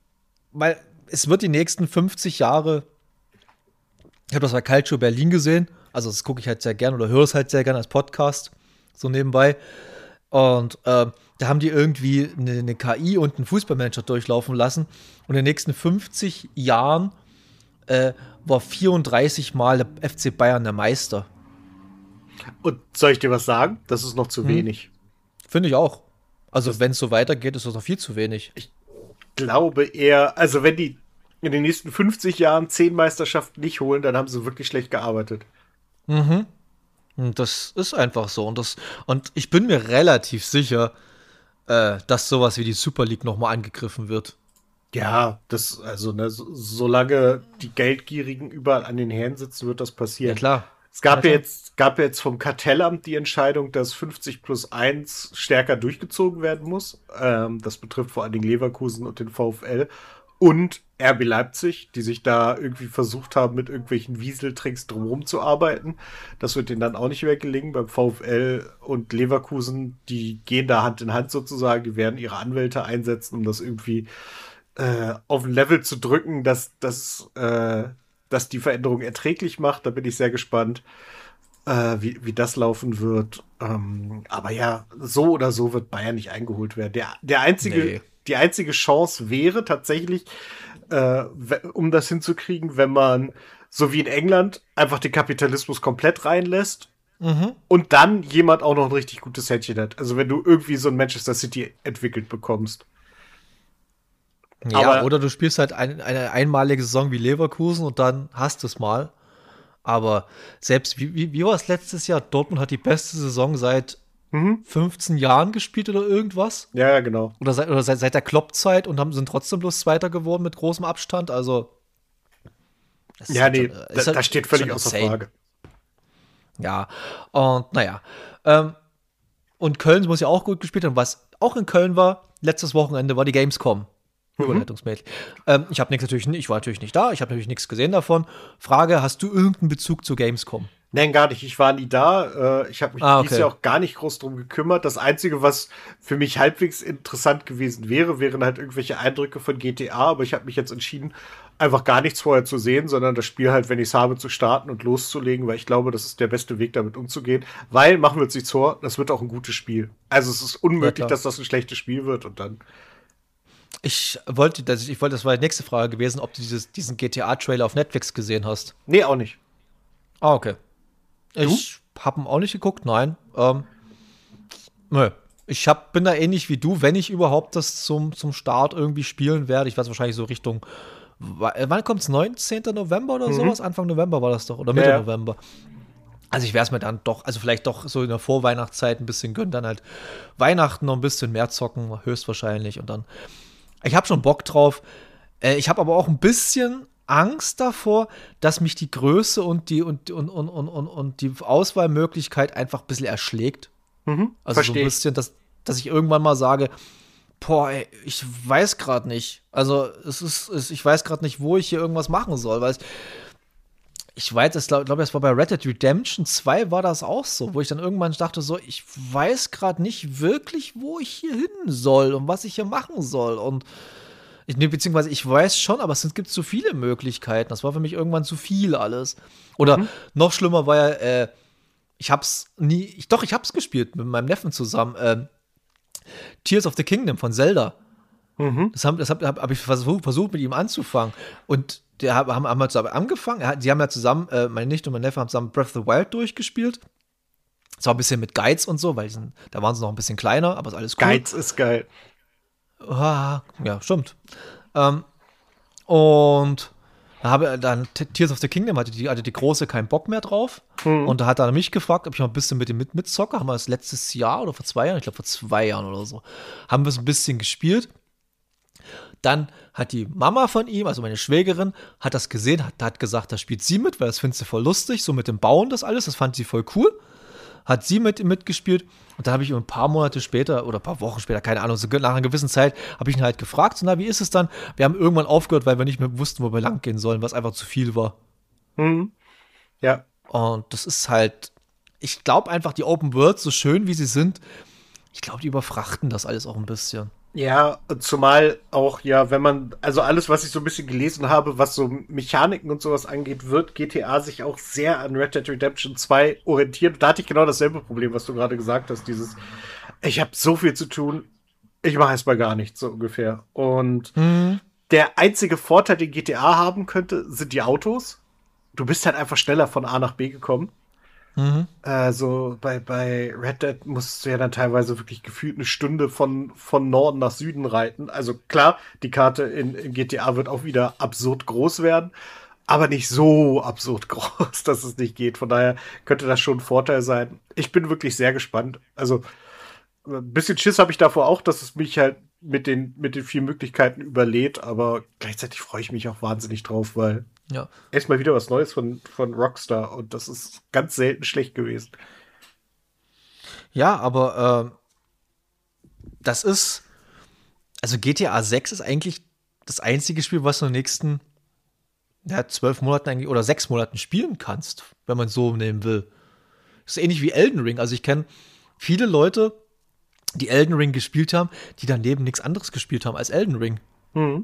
weil es wird die nächsten 50 Jahre, ich habe das bei Calcio Berlin gesehen, also das gucke ich halt sehr gern oder höre es halt sehr gern als Podcast, so nebenbei. Und da haben die irgendwie eine KI und einen Fußballmanager durchlaufen lassen. Und in den nächsten 50 Jahren war 34 Mal der FC Bayern der Meister. Und soll ich dir was sagen? Das ist noch zu wenig. Finde ich auch. Also wenn es so weitergeht, ist das noch viel zu wenig. Ich glaube eher, also wenn die in den nächsten 50 Jahren 10 Meisterschaften nicht holen, dann haben sie wirklich schlecht gearbeitet. Und das ist einfach so. Und ich bin mir relativ sicher, dass sowas wie die Super League nochmal angegriffen wird. Ja, also, ne, solange die Geldgierigen überall an den Händen sitzen, wird das passieren. Ja, klar. Es gab ja jetzt vom Kartellamt die Entscheidung, dass 50+1 stärker durchgezogen werden muss. Das betrifft vor allen Dingen Leverkusen und den VfL und RB Leipzig, die sich da irgendwie versucht haben, mit irgendwelchen Wieseltricks drumherum zu arbeiten. Das wird denen dann auch nicht mehr gelingen. Beim VfL und Leverkusen, die gehen da Hand in Hand sozusagen. Die werden ihre Anwälte einsetzen, um das irgendwie auf ein Level zu drücken, dass die Veränderung erträglich macht. Da bin ich sehr gespannt, wie das laufen wird. Aber ja, so oder so wird Bayern nicht eingeholt werden. Die einzige Chance wäre tatsächlich, um das hinzukriegen, wenn man, so wie in England, einfach den Kapitalismus komplett reinlässt und dann jemand auch noch ein richtig gutes Händchen hat. Also wenn du irgendwie so ein Manchester City entwickelt bekommst. Ja, oder du spielst halt eine einmalige Saison wie Leverkusen und dann hast du es mal. Aber selbst, wie war es letztes Jahr? Dortmund hat die beste Saison seit 15 Jahren gespielt oder irgendwas. Ja, genau. Oder seit der Klopp-Zeit und sind trotzdem bloß Zweiter geworden mit großem Abstand. Also. Ja, nee, das steht völlig außer Frage. Ja, und naja. Und Köln muss ja auch gut gespielt haben. Was auch in Köln war, letztes Wochenende war die Gamescom. Überleitungsmäßig. Ich war natürlich nicht da, ich habe natürlich nichts gesehen davon. Frage, hast du irgendeinen Bezug zu Gamescom? Nein, gar nicht. Ich war nie da. Ich habe mich dieses Jahr auch gar nicht groß drum gekümmert. Das Einzige, was für mich halbwegs interessant gewesen wäre, wären halt irgendwelche Eindrücke von GTA. Aber ich habe mich jetzt entschieden, einfach gar nichts vorher zu sehen, sondern das Spiel halt, wenn ich es habe, zu starten und loszulegen, weil ich glaube, das ist der beste Weg, damit umzugehen. Weil, machen wir uns nichts vor, das wird auch ein gutes Spiel. Also es ist unmöglich, dass das ein schlechtes Spiel wird und dann das war die nächste Frage gewesen, ob du diesen GTA-Trailer auf Netflix gesehen hast. Nee, auch nicht. Ah, okay. Ich habe ihn auch nicht geguckt, nein. Nö. Bin da ähnlich wie du, wenn ich überhaupt das zum Start irgendwie spielen werde. Ich weiß wahrscheinlich so Richtung, wann kommt's? 19. November oder sowas? Anfang November war das doch, oder Mitte November. Also ich werde es mir dann doch, also vielleicht doch so in der Vorweihnachtszeit ein bisschen gönnen, dann halt Weihnachten noch ein bisschen mehr zocken, höchstwahrscheinlich. Und dann, ich habe schon Bock drauf. Ich habe aber auch ein bisschen Angst davor, dass mich die Größe und die Auswahlmöglichkeit einfach ein bisschen erschlägt. Also so ein bisschen, dass ich irgendwann mal sage, boah, ey, ich weiß gerade nicht. Also ich weiß gerade nicht, wo ich hier irgendwas machen soll, weil ich weiß, ich glaube, das war bei Red Dead Redemption 2 war das auch so, wo ich dann irgendwann dachte so, ich weiß gerade nicht wirklich, wo ich hier hin soll und was ich hier machen soll. Und beziehungsweise ich weiß schon, aber es gibt so viele Möglichkeiten. Das war für mich irgendwann zu viel alles. Oder noch schlimmer war ja, ich hab's gespielt mit meinem Neffen zusammen. Tears of the Kingdom von Zelda. Das hab ich versucht mit ihm anzufangen. Und haben wir zusammen angefangen. Die haben ja zusammen, meine Nichte und mein Neffe haben zusammen Breath of the Wild durchgespielt. Das war ein bisschen mit Guides und so, weil da waren sie noch ein bisschen kleiner, aber ist alles cool. Guides ist geil. Ja, stimmt. Und dann Tears of the Kingdom hatte die Große keinen Bock mehr drauf. Und da hat er mich gefragt, ob ich mal ein bisschen mit dem mitzocke. Haben wir das letztes Jahr oder vor 2 Jahren? Ich glaube, vor 2 Jahren oder so. Haben wir es ein bisschen gespielt. Dann hat die Mama von ihm, also meine Schwägerin, hat das gesehen, hat gesagt, da spielt sie mit, weil das findet sie voll lustig, so mit dem Bauen das alles, das fand sie voll cool. Hat sie mitgespielt und dann habe ich ein paar Monate später oder ein paar Wochen später, keine Ahnung, so nach einer gewissen Zeit, habe ich ihn halt gefragt, so, na, wie ist es dann? Wir haben irgendwann aufgehört, weil wir nicht mehr wussten, wo wir lang gehen sollen, was einfach zu viel war. Ja. Und das ist halt, ich glaube einfach, die Open Worlds, so schön wie sie sind, ich glaube, die überfrachten das alles auch ein bisschen. Ja, zumal auch, ja, wenn man, also alles, was ich so ein bisschen gelesen habe, was so Mechaniken und sowas angeht, wird GTA sich auch sehr an Red Dead Redemption 2 orientieren. Da hatte ich genau dasselbe Problem, was du gerade gesagt hast, dieses, ich habe so viel zu tun, ich mache erstmal gar nichts, so ungefähr. Und Mhm. der einzige Vorteil, den GTA haben könnte, sind die Autos. Du bist halt einfach schneller von A nach B gekommen. Mhm. So bei Red Dead musst du ja dann teilweise wirklich gefühlt eine Stunde von Norden nach Süden reiten. Also klar, die Karte in GTA wird auch wieder absurd groß werden, aber nicht so absurd groß, dass es nicht geht. Von daher könnte das schon ein Vorteil sein. Ich bin wirklich sehr gespannt. Also ein bisschen Schiss habe ich davor auch, dass es mich halt mit den vielen Möglichkeiten überlädt, aber gleichzeitig freue ich mich auch wahnsinnig drauf, weil Ja. erstmal wieder was Neues von Rockstar und das ist ganz selten schlecht gewesen. Ja, aber das ist, also GTA 6 ist eigentlich das einzige Spiel, was du in den nächsten 12 Monaten eigentlich oder 6 Monaten spielen kannst, wenn man es so nehmen will. Das ist ähnlich wie Elden Ring. Also ich kenne viele Leute, die Elden Ring gespielt haben, die daneben nichts anderes gespielt haben als Elden Ring. Mhm.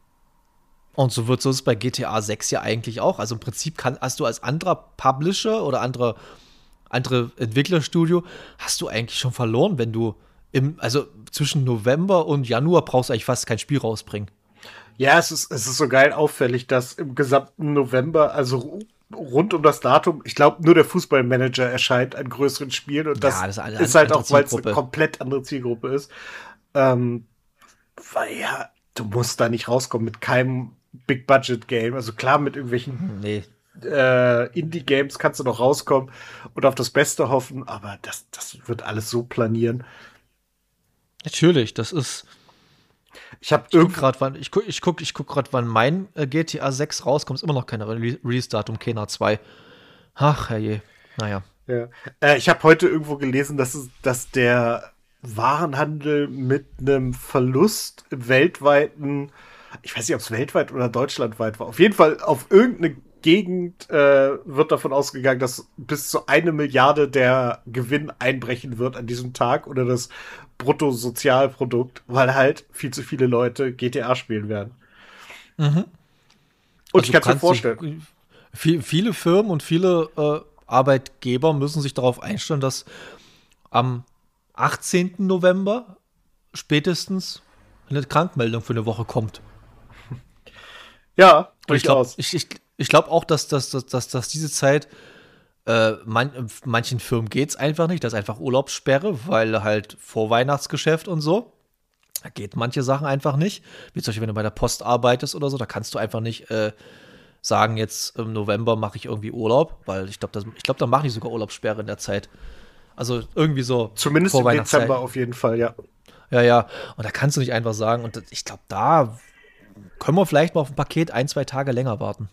Und so ist es bei GTA 6 ja eigentlich auch. Also im Prinzip hast du als anderer Publisher oder andere Entwicklerstudio, hast du eigentlich schon verloren, wenn du also zwischen November und Januar brauchst du eigentlich fast kein Spiel rausbringen. Ja, es ist so geil auffällig, dass im gesamten November, also rund um das Datum, ich glaube, nur der Fußballmanager erscheint an größeren Spielen und Ja, das das ist eine ist halt andere auch, weil es eine Zielgruppe. komplett andere Zielgruppe ist. Ähm, Weil ja, du musst da nicht rauskommen mit keinem Big-Budget-Game. Also klar, mit irgendwelchen Nee, Indie-Games kannst du noch rauskommen und auf das Beste hoffen, aber das wird alles so planieren. natürlich, das ist. Ich habe Ich guck irgendwo, gerade, ich guck gerade, wann mein GTA 6 rauskommt. Ist immer noch kein Release-Datum, keiner 2. Ach, herrje. Naja. ja. Ich habe heute irgendwo gelesen, dass der Warenhandel mit einem Verlust im weltweiten, ich weiß nicht, ob es weltweit oder deutschlandweit war. Auf jeden Fall auf irgendeine Gegend wird davon ausgegangen, dass bis zu 1 Milliarde der Gewinn einbrechen wird an diesem Tag oder das Bruttosozialprodukt, weil halt viel zu viele Leute GTA spielen werden. Mhm. Und ich Also du kann es mir kannst dich. vorstellen. Viele Firmen und viele Arbeitgeber müssen sich darauf einstellen, dass am 18. November spätestens eine Krankmeldung für eine Woche kommt. Ja, Und ich glaube, durchaus. ich glaube auch, dass diese Zeit manchen Firmen geht es einfach nicht. Das ist einfach Urlaubssperre, weil halt Vorweihnachtsgeschäft und so. Da geht manche Sachen einfach nicht. Wie zum Beispiel, wenn du bei der Post arbeitest oder so, da kannst du einfach nicht sagen, jetzt im November mache ich irgendwie Urlaub, weil ich glaube, da mache ich sogar Urlaubssperre in der Zeit. Also irgendwie so Zumindest im Vorweihnachtszeit. Dezember auf jeden Fall, ja. Ja, ja. Und da kannst du nicht einfach sagen, und ich glaube, da können wir vielleicht mal auf ein Paket 1, 2 Tage länger warten.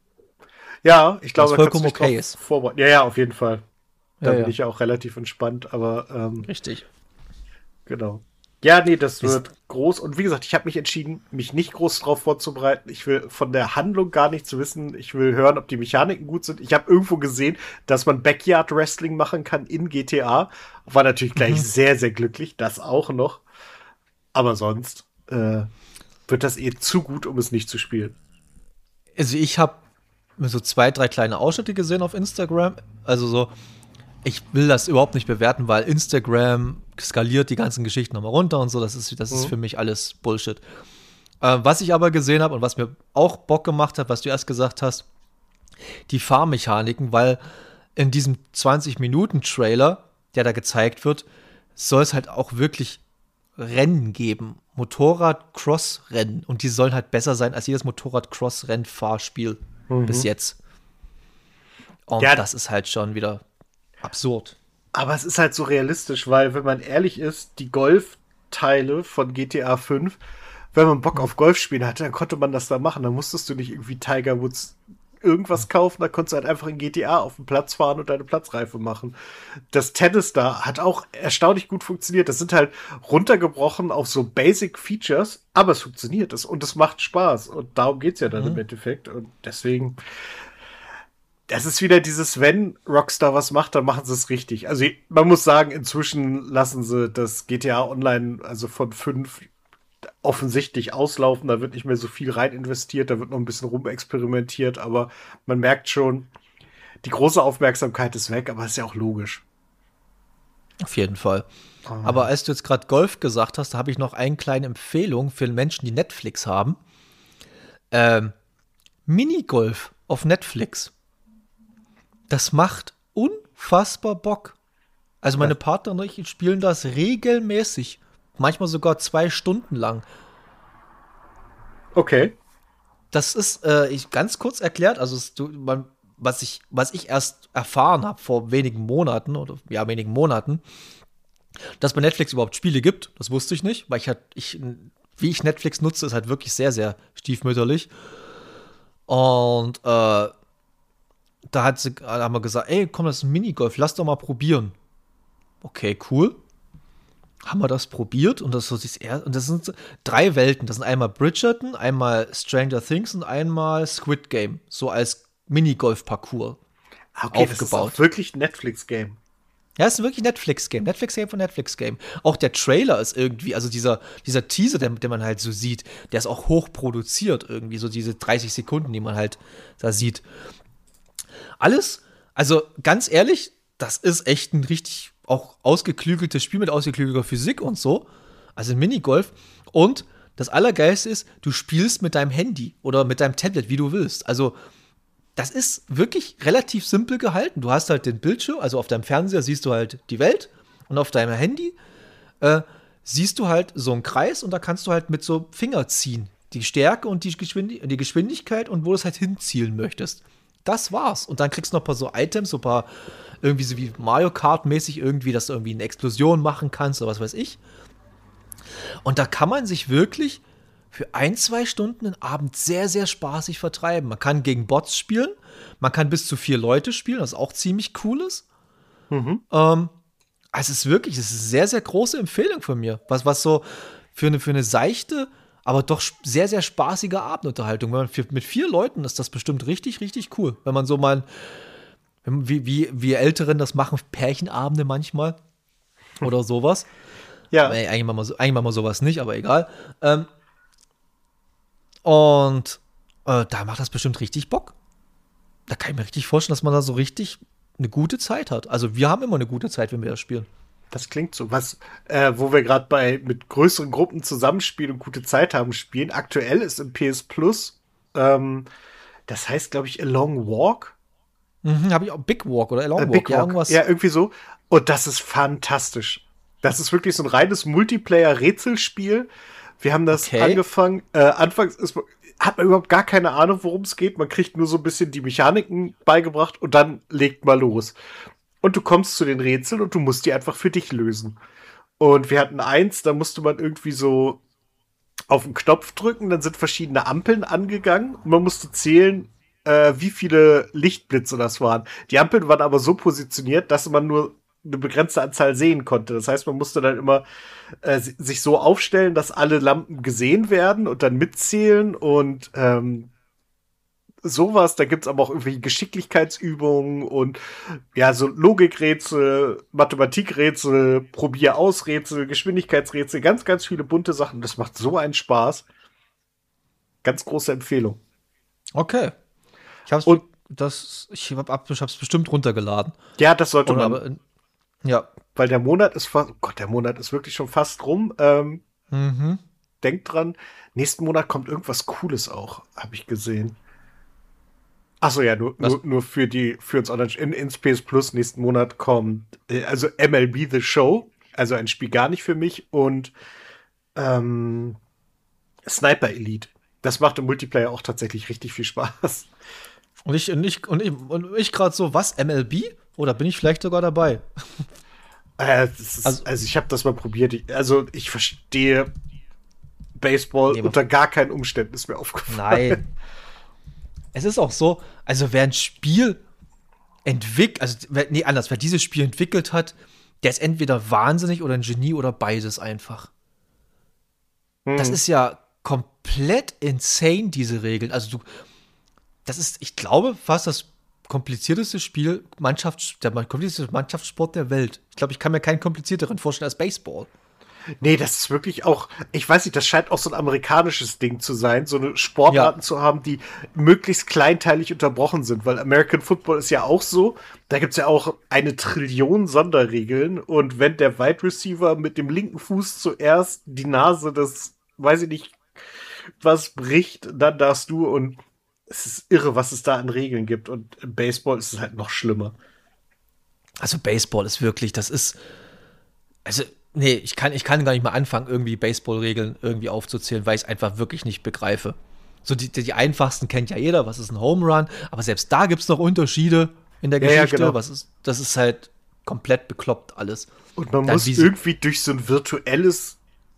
Ja, ich Was glaube, da kannst du vollkommen dich drauf okay ist. vorbereiten. Ja, ja, auf jeden Fall. Da Ja, bin ja. ich ja auch relativ entspannt, aber Richtig. genau. Ja, nee, das Ist, wird groß. Und wie gesagt, ich habe mich entschieden, mich nicht groß drauf vorzubereiten. Ich will von der Handlung gar nichts wissen. Ich will hören, ob die Mechaniken gut sind. Ich habe irgendwo gesehen, dass man Backyard Wrestling machen kann in GTA. War natürlich gleich mhm. sehr, sehr glücklich. Das auch noch. Aber sonst wird das zu gut, um es nicht zu spielen. Also ich habe mir so 2, 3 kleine Ausschnitte gesehen auf Instagram. Also so, ich will das überhaupt nicht bewerten, weil Instagram skaliert die ganzen Geschichten nochmal runter und so. Das ist Mhm. für mich alles Bullshit. Was ich aber gesehen habe und was mir auch Bock gemacht hat, was du erst gesagt hast, die Fahrmechaniken, weil in diesem 20-Minuten-Trailer, der da gezeigt wird, soll es halt auch wirklich Rennen geben. Motorrad-Cross-Rennen. Und die sollen halt besser sein als jedes Motorrad-Cross-Renn-Fahrspiel bis Mhm. jetzt. Und Ja, das ist halt schon wieder absurd. aber es ist halt so realistisch, weil, wenn man ehrlich ist, die Golfteile von GTA 5, wenn man Bock Hm. auf Golf spielen hatte, dann konnte man das da machen. Dann musstest du nicht irgendwie Tiger Woods irgendwas kaufen, da konntest du halt einfach in GTA auf den Platz fahren und deine Platzreife machen. Das Tennis da hat auch erstaunlich gut funktioniert. Das sind halt runtergebrochen auf so Basic Features, aber es funktioniert und es macht Spaß. Und darum geht's ja dann im Mhm. Endeffekt. Und deswegen, das ist wieder dieses, wenn Rockstar was macht, dann machen sie es richtig. Also man muss sagen, inzwischen lassen sie das GTA Online, also von 5 offensichtlich auslaufen, da wird nicht mehr so viel rein investiert, da wird noch ein bisschen rumexperimentiert, aber man merkt schon, die große Aufmerksamkeit ist weg, aber ist ja auch logisch. Auf jeden Fall. Aber als du jetzt gerade Golf gesagt hast, da habe ich noch eine kleine Empfehlung für Menschen, die Netflix haben. Minigolf auf Netflix. Das macht unfassbar Bock. Also meine Partner und ich spielen das regelmäßig. Manchmal sogar 2 Stunden lang. Okay. Das ist, ganz kurz erklärt, also was ich erst erfahren habe vor wenigen Monaten, dass bei Netflix überhaupt Spiele gibt, das wusste ich nicht, weil wie ich Netflix nutze, ist halt wirklich sehr, sehr stiefmütterlich. Und da haben wir gesagt, ey, komm, das ist ein Minigolf, lass doch mal probieren. Okay, cool. Haben wir das probiert und das sind 3 Welten. Das sind einmal Bridgerton, einmal Stranger Things und einmal Squid Game. So als Minigolf-Parcours Okay, aufgebaut. das ist auch wirklich ein Netflix-Game. Ja, es ist wirklich Netflix-Game. Netflix-Game von Netflix-Game. Auch der Trailer ist irgendwie, also dieser Teaser, den man halt so sieht, der ist auch hoch produziert irgendwie, so diese 30 Sekunden, die man halt da sieht. Alles, also ganz ehrlich, das ist echt ein richtig auch ausgeklügeltes Spiel mit ausgeklügelter Physik und so. Also ein Minigolf. Und das Allergeilste ist, du spielst mit deinem Handy oder mit deinem Tablet, wie du willst. Also das ist wirklich relativ simpel gehalten. Du hast halt den Bildschirm, also auf deinem Fernseher siehst du halt die Welt und auf deinem Handy siehst du halt so einen Kreis und da kannst du halt mit so Finger ziehen. Die Stärke und die Geschwindigkeit und wo du es halt hinzielen möchtest. Das war's. Und dann kriegst du noch ein paar so Items, so ein paar irgendwie so wie Mario Kart-mäßig irgendwie, dass du irgendwie eine Explosion machen kannst oder was weiß ich. Und da kann man sich wirklich für 1-2 Stunden den Abend sehr, sehr spaßig vertreiben. Man kann gegen Bots spielen, man kann bis zu 4 Leute spielen, was auch ziemlich cool ist. Also es ist wirklich, es ist eine sehr, sehr große Empfehlung von mir. Was so für eine seichte, aber doch sehr, sehr spaßige Abendunterhaltung. Mit 4 Leuten ist das bestimmt richtig, richtig cool. Wenn man so mal, wie Älteren das machen, Pärchenabende manchmal oder sowas. Ja. Eigentlich machen wir sowas nicht, aber egal. Und da macht das bestimmt richtig Bock. Da kann ich mir richtig vorstellen, dass man da so richtig eine gute Zeit hat. Also wir haben immer eine gute Zeit, wenn wir das spielen. Das klingt so. Wo wir gerade mit größeren Gruppen zusammenspielen und gute Zeit haben, spielen. Aktuell ist im PS Plus, das heißt, glaube ich, A Long Walk. Habe ich auch Big Walk oder A Long Walk. Big Walk. Irgendwas. Ja, irgendwie so. Und das ist fantastisch. Das ist wirklich so ein reines Multiplayer-Rätselspiel. Wir haben das angefangen. Anfangs hat man überhaupt gar keine Ahnung, worum es geht. Man kriegt nur so ein bisschen die Mechaniken beigebracht und dann legt man los. Und du kommst zu den Rätseln und du musst die einfach für dich lösen. Und wir hatten eins, da musste man irgendwie so auf den Knopf drücken, dann sind verschiedene Ampeln angegangen und man musste zählen, wie viele Lichtblitze das waren. Die Ampeln waren aber so positioniert, dass man nur eine begrenzte Anzahl sehen konnte. Das heißt, man musste dann immer sich so aufstellen, dass alle Lampen gesehen werden und dann mitzählen und sowas. Da gibt's aber auch irgendwie Geschicklichkeitsübungen und ja, so Logikrätsel, Mathematikrätsel, Probier-aus-Rätsel, Geschwindigkeitsrätsel, ganz, ganz viele bunte Sachen. Das macht so einen Spaß. Ganz große Empfehlung. Okay. Ich hab's bestimmt runtergeladen. Ja, das sollte man. Aber, ja. Weil der Monat ist der Monat ist wirklich schon fast rum. Denkt dran, nächsten Monat kommt irgendwas Cooles auch, habe ich gesehen. Achso, ja, nur für uns online ins PS Plus nächsten Monat kommt, also MLB The Show, also ein Spiel gar nicht für mich und Sniper Elite. Das macht im Multiplayer auch tatsächlich richtig viel Spaß. Und ich gerade so, was, MLB? Oder bin ich vielleicht sogar dabei? Also ich habe das mal probiert. Ich verstehe Baseball unter gar keinen Umständen, ist mir aufgefallen. Nein. Es ist auch so, also wer ein Spiel wer dieses Spiel entwickelt hat, der ist entweder wahnsinnig oder ein Genie oder beides einfach. Das ist ja komplett insane, diese Regeln. Also das ist, ich glaube, fast das komplizierteste komplizierteste Mannschaftssport der Welt. Ich glaube, ich kann mir keinen komplizierteren vorstellen als Baseball. Nee, das ist wirklich auch, ich weiß nicht, das scheint auch so ein amerikanisches Ding zu sein, so eine Sportarten zu haben, die möglichst kleinteilig unterbrochen sind, weil American Football ist ja auch so, da gibt's ja auch 1 Trillion Sonderregeln und wenn der Wide Receiver mit dem linken Fuß zuerst die Nase des, weiß ich nicht, was bricht, dann darfst du und es ist irre, was es da an Regeln gibt und im Baseball ist es halt noch schlimmer. Also Baseball ist wirklich, also nee, ich kann gar nicht mal anfangen, irgendwie Baseball-Regeln irgendwie aufzuzählen, weil ich es einfach wirklich nicht begreife. So die einfachsten kennt ja jeder, was ist ein Home Run, aber selbst da gibt es noch Unterschiede in der Geschichte. Ja, genau. Das ist halt komplett bekloppt alles. Und man muss irgendwie durch so ein virtuelles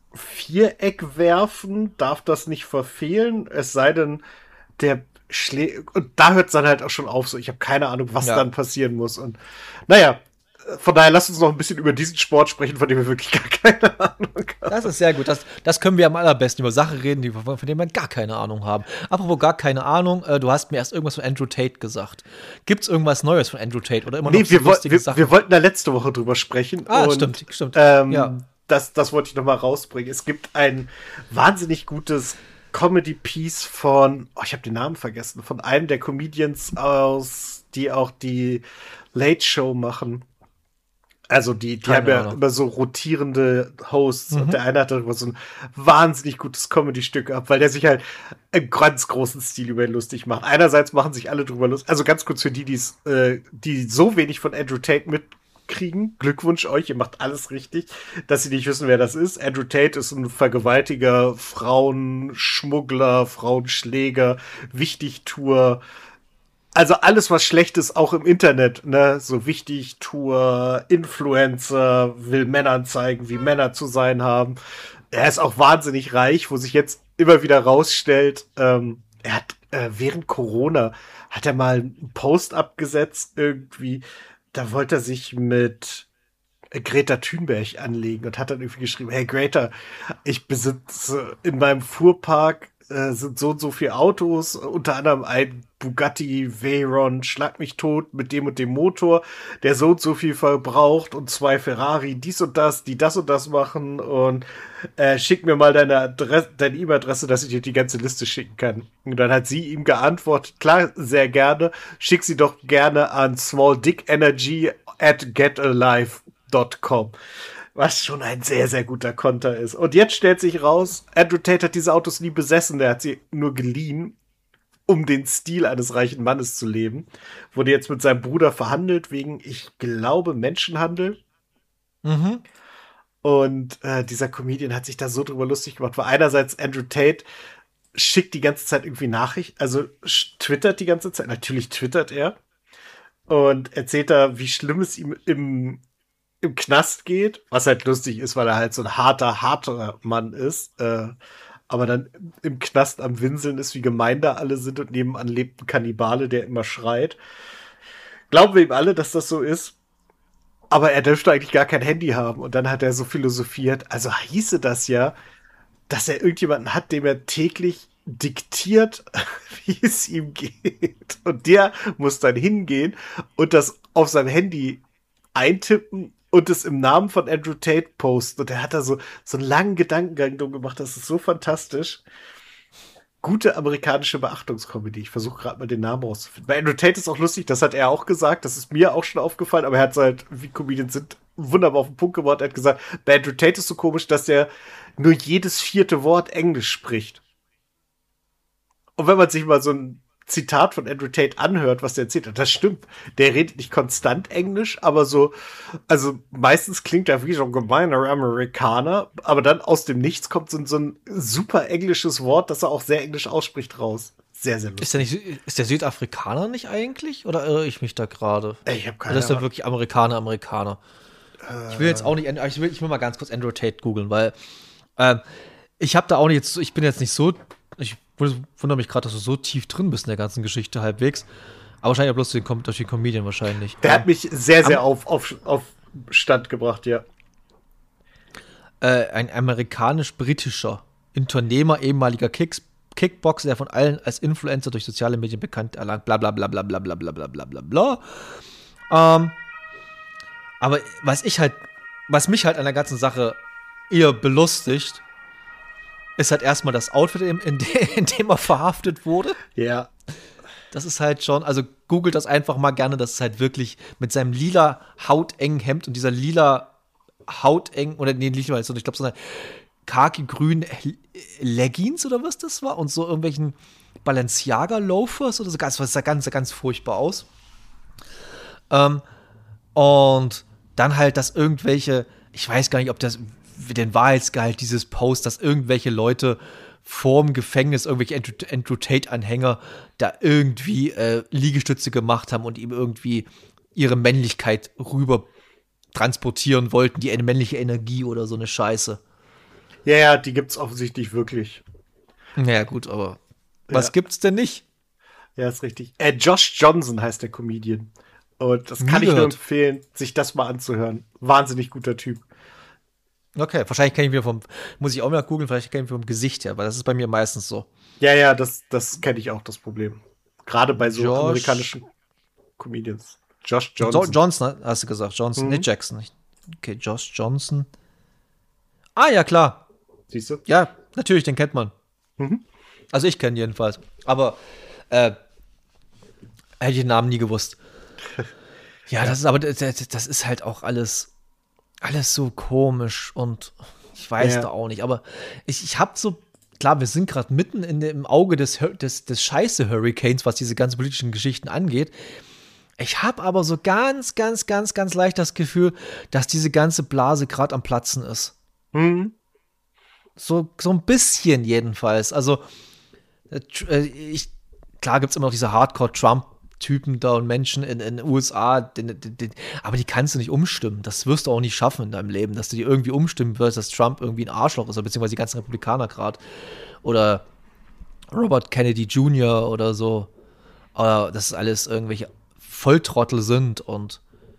Viereck werfen, darf das nicht verfehlen, es sei denn, der und da hört es dann halt auch schon auf, so ich habe keine Ahnung, was dann passieren muss. Und naja, von daher lasst uns noch ein bisschen über diesen Sport sprechen, von dem wir wirklich gar keine Ahnung haben. Das ist sehr gut. Das können wir am allerbesten über Sachen reden, von denen wir gar keine Ahnung haben. Apropos gar keine Ahnung, du hast mir erst irgendwas von Andrew Tate gesagt. Gibt's irgendwas Neues von Andrew Tate oder immer noch so lustige Sachen? Wir wollten da letzte Woche drüber sprechen. Stimmt. Ja. Das wollte ich noch mal rausbringen. Es gibt ein wahnsinnig gutes Comedy-Piece von, ich habe den Namen vergessen, von einem der Comedians die auch die Late Show machen. Also die haben ja immer so rotierende Hosts und der eine hat darüber so ein wahnsinnig gutes Comedy-Stück gehabt, weil der sich halt im ganz großen Stil über ihn lustig macht. Einerseits machen sich alle drüber lustig, also ganz kurz für die so wenig von Andrew Tate mitkriegen, Glückwunsch euch, ihr macht alles richtig, dass sie nicht wissen, wer das ist. Andrew Tate ist ein Vergewaltiger, Frauenschmuggler, Frauenschläger, Wichtigtuer. Also alles, was schlecht ist, auch im Internet, ne, so Wichtigtuer, Influencer, will Männern zeigen, wie Männer zu sein haben. Er ist auch wahnsinnig reich, wo sich jetzt immer wieder rausstellt, er hat während Corona hat er mal einen Post abgesetzt, irgendwie, da wollte er sich mit Greta Thunberg anlegen und hat dann irgendwie geschrieben, hey Greta, ich besitze in meinem Fuhrpark sind so und so viele Autos, unter anderem ein Bugatti Veyron, schlag mich tot, mit dem und dem Motor, der so und so viel verbraucht und 2 Ferrari, dies und das, die das und das machen und schick mir mal deine E-Mail-Adresse, dass ich dir die ganze Liste schicken kann. Und dann hat sie ihm geantwortet, klar, sehr gerne, schick sie doch gerne an smalldickenergy@getalive.com. Was schon ein sehr, sehr guter Konter ist. Und jetzt stellt sich raus, Andrew Tate hat diese Autos nie besessen, der hat sie nur geliehen, um den Stil eines reichen Mannes zu leben. Wurde jetzt mit seinem Bruder verhandelt wegen, ich glaube, Menschenhandel. Mhm. Und dieser Comedian hat sich da so drüber lustig gemacht, weil einerseits Andrew Tate schickt die ganze Zeit irgendwie Nachrichten, also twittert die ganze Zeit, natürlich twittert er und erzählt da, wie schlimm es ihm im Knast geht, was halt lustig ist, weil er halt so ein harter Mann ist, aber dann im Knast am Winseln ist, wie gemein da alle sind und nebenan lebt ein Kannibale, der immer schreit. Glauben wir ihm alle, dass das so ist, aber er dürfte eigentlich gar kein Handy haben und dann hat er so philosophiert, also hieße das ja, dass er irgendjemanden hat, dem er täglich diktiert, wie es ihm geht und der muss dann hingehen und das auf seinem Handy eintippen und es im Namen von Andrew Tate posten. Und er hat da so einen langen Gedankengang drum gemacht. Das ist so fantastisch. Gute amerikanische Beachtungskomödie. Ich versuche gerade mal den Namen rauszufinden. Bei Andrew Tate ist auch lustig, das hat er auch gesagt. Das ist mir auch schon aufgefallen. Aber er hat halt, wie Comedians sind, wunderbar auf den Punkt gebracht. Er hat gesagt, bei Andrew Tate ist so komisch, dass er nur jedes 4. Wort Englisch spricht. Und wenn man sich mal so ein Zitat von Andrew Tate anhört, was der erzählt hat, das stimmt. Der redet nicht konstant Englisch, aber so, also meistens klingt er wie so ein gemeiner Amerikaner, aber dann aus dem Nichts kommt so ein super englisches Wort, das er auch sehr englisch ausspricht, raus. Sehr, sehr lustig. Ist der Südafrikaner nicht eigentlich? Oder irre ich mich da gerade? Ich habe keine Ahnung. Oder ist der wirklich Amerikaner? Ich will jetzt auch nicht, ich will mal ganz kurz Andrew Tate googeln, weil ich habe da auch nicht, ich bin jetzt nicht so, ich wundere mich gerade, dass du so tief drin bist in der ganzen Geschichte halbwegs. Aber wahrscheinlich auch bloß durch den Comedian wahrscheinlich. Der hat mich sehr, sehr auf Stand gebracht, ja. Ein amerikanisch-britischer Unternehmer, ehemaliger Kickboxer, der von allen als Influencer durch soziale Medien bekannt erlangt, bla bla bla bla bla bla bla bla bla bla bla. Aber was mich halt an der ganzen Sache eher belustigt, ist halt erstmal das Outfit, in dem er verhaftet wurde. Ja. Das ist halt schon, also googelt das einfach mal gerne, das ist halt wirklich mit seinem lila hautengen Hemd und dieser lila hautengen, oder nee, nicht mal, ich glaube, so eine khaki-grünen Leggings oder was das war und so irgendwelchen Balenciaga-Loafers oder so, das sah ganz furchtbar aus. Und dann halt, dass irgendwelche, ich weiß gar nicht, ob das den Wahrheitsgehalt dieses Posts, dass irgendwelche Leute vorm Gefängnis, irgendwelche Andrew Tate-Anhänger da irgendwie Liegestütze gemacht haben und ihm irgendwie ihre Männlichkeit rüber transportieren wollten, die eine männliche Energie oder so eine Scheiße. Ja, die gibt's offensichtlich wirklich. Naja, gut, aber was gibt's denn nicht? Ja, ist richtig. Josh Johnson heißt der Comedian. Und das kann ich nur empfehlen, sich das mal anzuhören. Wahnsinnig guter Typ. Okay, wahrscheinlich kenne ich ihn muss ich auch mal googeln, vielleicht kenne ich ihn vom Gesicht her, weil das ist bei mir meistens so. Ja, das kenne ich auch, das Problem. Gerade bei so amerikanischen Comedians. Josh Johnson. Johnson, hast du gesagt. Johnson, nicht Jackson. Okay, Josh Johnson. Ah, ja, klar. Siehst du? Ja, natürlich, den kennt man. Also ich kenne jedenfalls. Aber hätte ich den Namen nie gewusst. Ja, das ist halt auch alles so komisch und ich weiß da auch nicht. Aber ich habe so, klar, wir sind gerade mitten im Auge des Scheiße-Hurricanes, was diese ganzen politischen Geschichten angeht. Ich habe aber so ganz leicht das Gefühl, dass diese ganze Blase gerade am Platzen ist. So ein bisschen jedenfalls. Also, klar gibt es immer noch diese Hardcore-Trump-Typen da und Menschen in den USA, aber die kannst du nicht umstimmen. Das wirst du auch nicht schaffen in deinem Leben, dass du die irgendwie umstimmen wirst, dass Trump irgendwie ein Arschloch ist, beziehungsweise die ganzen Republikaner gerade. Oder Robert Kennedy Jr. oder so. Oder das ist alles irgendwelche Volltrottel sind und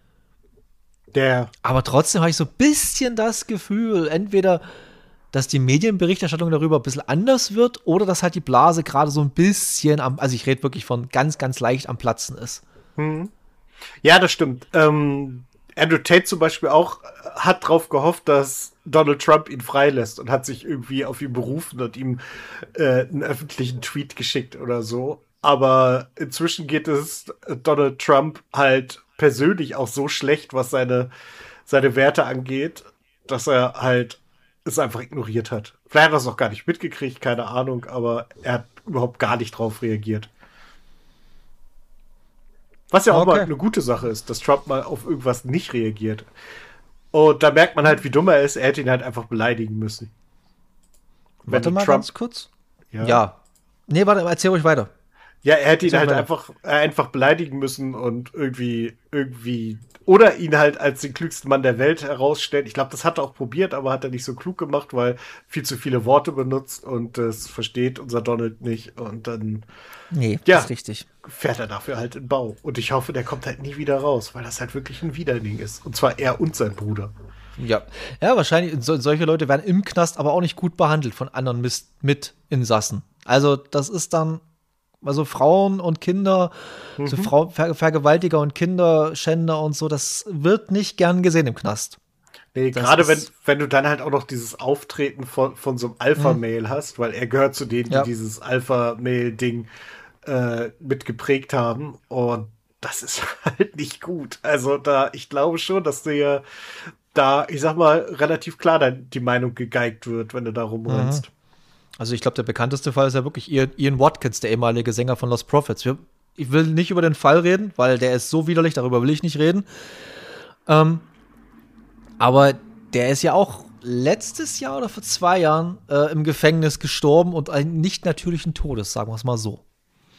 aber trotzdem habe ich so ein bisschen das Gefühl, entweder, dass die Medienberichterstattung darüber ein bisschen anders wird oder dass halt die Blase gerade so ein bisschen also ich rede wirklich von ganz leicht am Platzen ist. Ja, das stimmt. Andrew Tate zum Beispiel auch hat drauf gehofft, dass Donald Trump ihn freilässt und hat sich irgendwie auf ihn berufen und ihm einen öffentlichen Tweet geschickt oder so. Aber inzwischen geht es Donald Trump halt persönlich auch so schlecht, was seine Werte angeht, dass er halt es einfach ignoriert hat. Vielleicht hat er es auch gar nicht mitgekriegt, keine Ahnung, aber er hat überhaupt gar nicht drauf reagiert. Was ja auch mal eine gute Sache ist, dass Trump mal auf irgendwas nicht reagiert. Und da merkt man halt, wie dumm er ist. Er hätte ihn halt einfach beleidigen müssen. Warte mal ganz kurz. Ja. Nee, warte, erzähl ruhig weiter. Ja, er hätte ihn halt einfach beleidigen müssen und irgendwie oder ihn halt als den klügsten Mann der Welt herausstellen. Ich glaube, das hat er auch probiert, aber hat er nicht so klug gemacht, weil viel zu viele Worte benutzt und das versteht unser Donald nicht. Und dann das ist richtig. Fährt er dafür halt in Bau. Und ich hoffe, der kommt halt nie wieder raus, weil das halt wirklich ein Widerding ist. Und zwar er und sein Bruder. Ja, wahrscheinlich, solche Leute werden im Knast aber auch nicht gut behandelt von anderen Mitinsassen. Also das ist dann also Frauen und Kinder, so Vergewaltiger und Kinderschänder und so, das wird nicht gern gesehen im Knast. Nee, gerade wenn du dann halt auch noch dieses Auftreten von so einem Alpha-Mail hast, weil er gehört zu denen, die dieses Alpha-Mail-Ding mitgeprägt haben. Und das ist halt nicht gut. Also ich glaube schon, dass dir da, ich sag mal, relativ klar die Meinung gegeigt wird, wenn du da rumrennst. Also ich glaube, der bekannteste Fall ist ja wirklich Ian Watkins, der ehemalige Sänger von Lost Prophets. Ich will nicht über den Fall reden, weil der ist so widerlich, darüber will ich nicht reden. Aber der ist ja auch letztes Jahr oder vor 2 Jahren im Gefängnis gestorben und einen nicht natürlichen Todes, sagen wir es mal so.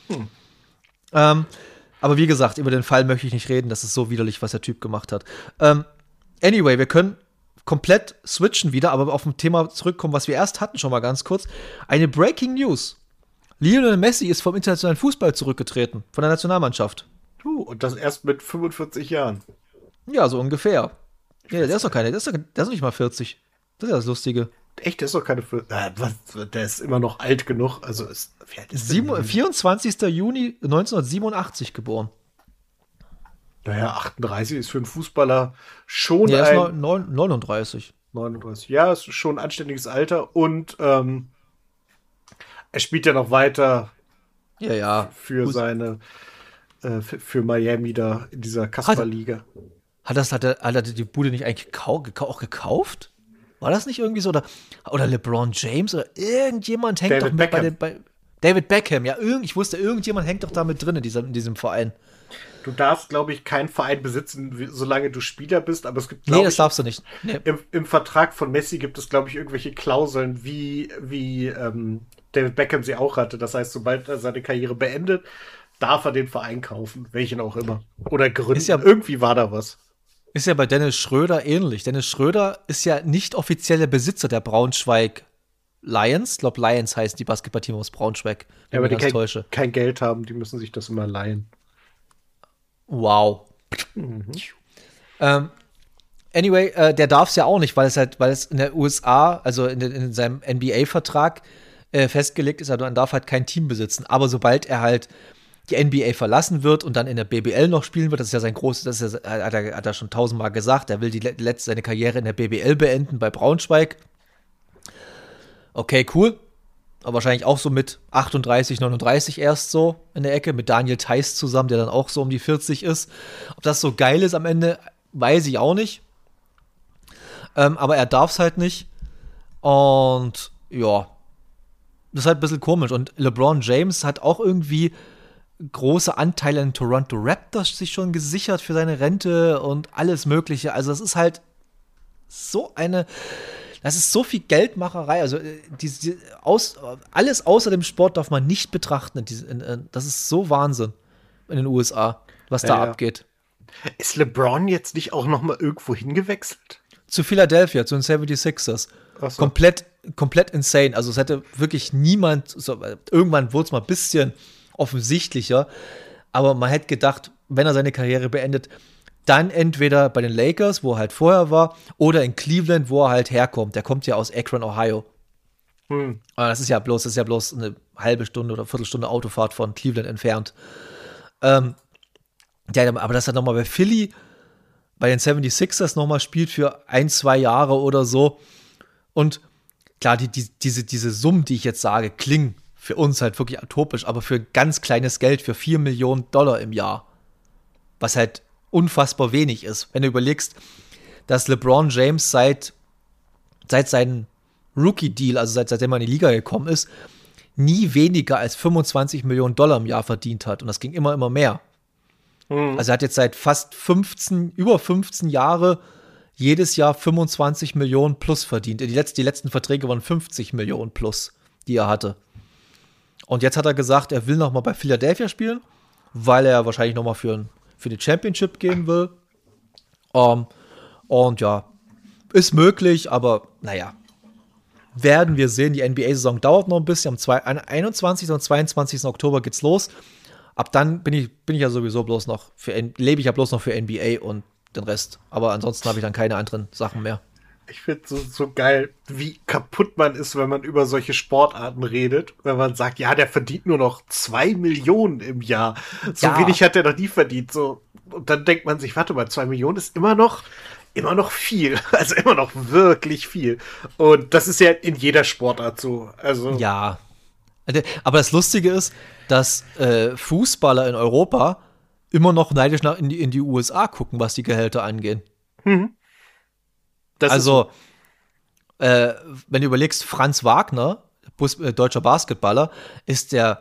Aber wie gesagt, über den Fall möchte ich nicht reden, das ist so widerlich, was der Typ gemacht hat. Anyway, wir können komplett switchen wieder, aber auf ein Thema zurückkommen, was wir erst hatten, schon mal ganz kurz. Eine Breaking News. Lionel Messi ist vom internationalen Fußball zurückgetreten, von der Nationalmannschaft. Und das erst mit 45 Jahren. Ja, so ungefähr. Ja, der ist doch der ist noch nicht mal 40. Das ist ja das Lustige. Echt, der ist doch keine 40. Der ist immer noch alt genug. Also wie alt ist 24. Juni 1987 geboren. Naja, 38 ist für einen Fußballer schon ist 39. 39. Ja, ist schon ein anständiges Alter. Und er spielt ja noch weiter für seine für Miami da in dieser Kasper-Liga. Hat er die Bude nicht eigentlich auch gekauft? War das nicht irgendwie so? Oder LeBron James oder irgendjemand hängt David doch mit Beckham. bei David Beckham, ja, ich wusste, irgendjemand hängt doch da mit drin in diesem Verein. Du darfst, glaube ich, keinen Verein besitzen, solange du Spieler bist, aber es gibt, Nee, das darfst du nicht. Nee. Im Vertrag von Messi gibt es, glaube ich, irgendwelche Klauseln, wie David Beckham sie auch hatte. Das heißt, sobald er seine Karriere beendet, darf er den Verein kaufen, welchen auch immer. Oder gründen. Irgendwie war da was. Ist ja bei Dennis Schröder ähnlich. Dennis Schröder ist ja nicht offizieller Besitzer der Braunschweig Lions. Ich glaube, Lions heißt die Basketballteam aus Braunschweig. Ja, aber die kein Geld haben, die müssen sich das immer leihen. Wow. Anyway, der darf es ja auch nicht, weil es in der USA, also in seinem NBA-Vertrag festgelegt ist, also man darf halt kein Team besitzen. Aber sobald er halt die NBA verlassen wird und dann in der BBL noch spielen wird, das ist ja sein großes, hat er schon tausendmal gesagt, er will seine Karriere in der BBL beenden bei Braunschweig. Okay, cool. Aber wahrscheinlich auch so mit 38, 39 erst so in der Ecke, mit Daniel Theis zusammen, der dann auch so um die 40 ist. Ob das so geil ist am Ende, weiß ich auch nicht. Aber er darf es halt nicht. Und ja, das ist halt ein bisschen komisch. Und LeBron James hat auch irgendwie große Anteile in Toronto Raptors sich schon gesichert für seine Rente und alles Mögliche. Also das ist halt das ist so viel Geldmacherei. Also alles außer dem Sport darf man nicht betrachten. Das ist so Wahnsinn in den USA, was da abgeht. Ist LeBron jetzt nicht auch noch mal irgendwo hingewechselt? Zu Philadelphia, zu den 76ers. So. Komplett insane. Also es hätte wirklich niemand, irgendwann wurde es mal ein bisschen offensichtlicher, aber man hätte gedacht, wenn er seine Karriere beendet, dann entweder bei den Lakers, wo er halt vorher war, oder in Cleveland, wo er halt herkommt. Der kommt ja aus Akron, Ohio. Aber das ist ja bloß eine halbe Stunde oder Viertelstunde Autofahrt von Cleveland entfernt. Aber dass er nochmal bei Philly, bei den 76ers nochmal spielt für 1-2 Jahre oder so. Und klar, diese Summen, die ich jetzt sage, klingen für uns halt wirklich utopisch, aber für ganz kleines Geld, für $4 Millionen im Jahr. Was halt unfassbar wenig ist. Wenn du überlegst, dass LeBron James seit seinem Rookie-Deal, also seitdem er in die Liga gekommen ist, nie weniger als $25 Millionen im Jahr verdient hat. Und das ging immer mehr. Also er hat jetzt seit über 15 Jahre jedes Jahr 25 Millionen plus verdient. Die letzten Verträge waren 50 Millionen plus, die er hatte. Und jetzt hat er gesagt, er will noch mal bei Philadelphia spielen, weil er wahrscheinlich noch mal für die Championship gehen will. Und ja, ist möglich, aber naja, werden wir sehen. Die NBA-Saison dauert noch ein bisschen. Am 21. und 22. Oktober geht's los. Ab dann bin ich ja sowieso lebe ich ja bloß noch für NBA und den Rest. Aber ansonsten habe ich dann keine anderen Sachen mehr. Ich finde so geil, wie kaputt man ist, wenn man über solche Sportarten redet. Wenn man sagt, ja, der verdient nur noch 2 Millionen im Jahr. So wenig hat er noch nie verdient. So. Und dann denkt man sich, warte mal, 2 Millionen ist immer noch viel. Also immer noch wirklich viel. Und das ist ja in jeder Sportart so. Also ja. Aber das Lustige ist, dass Fußballer in Europa immer noch neidisch in die USA gucken, was die Gehälter angeht. Also, wenn du überlegst, Franz Wagner, deutscher Basketballer, ist der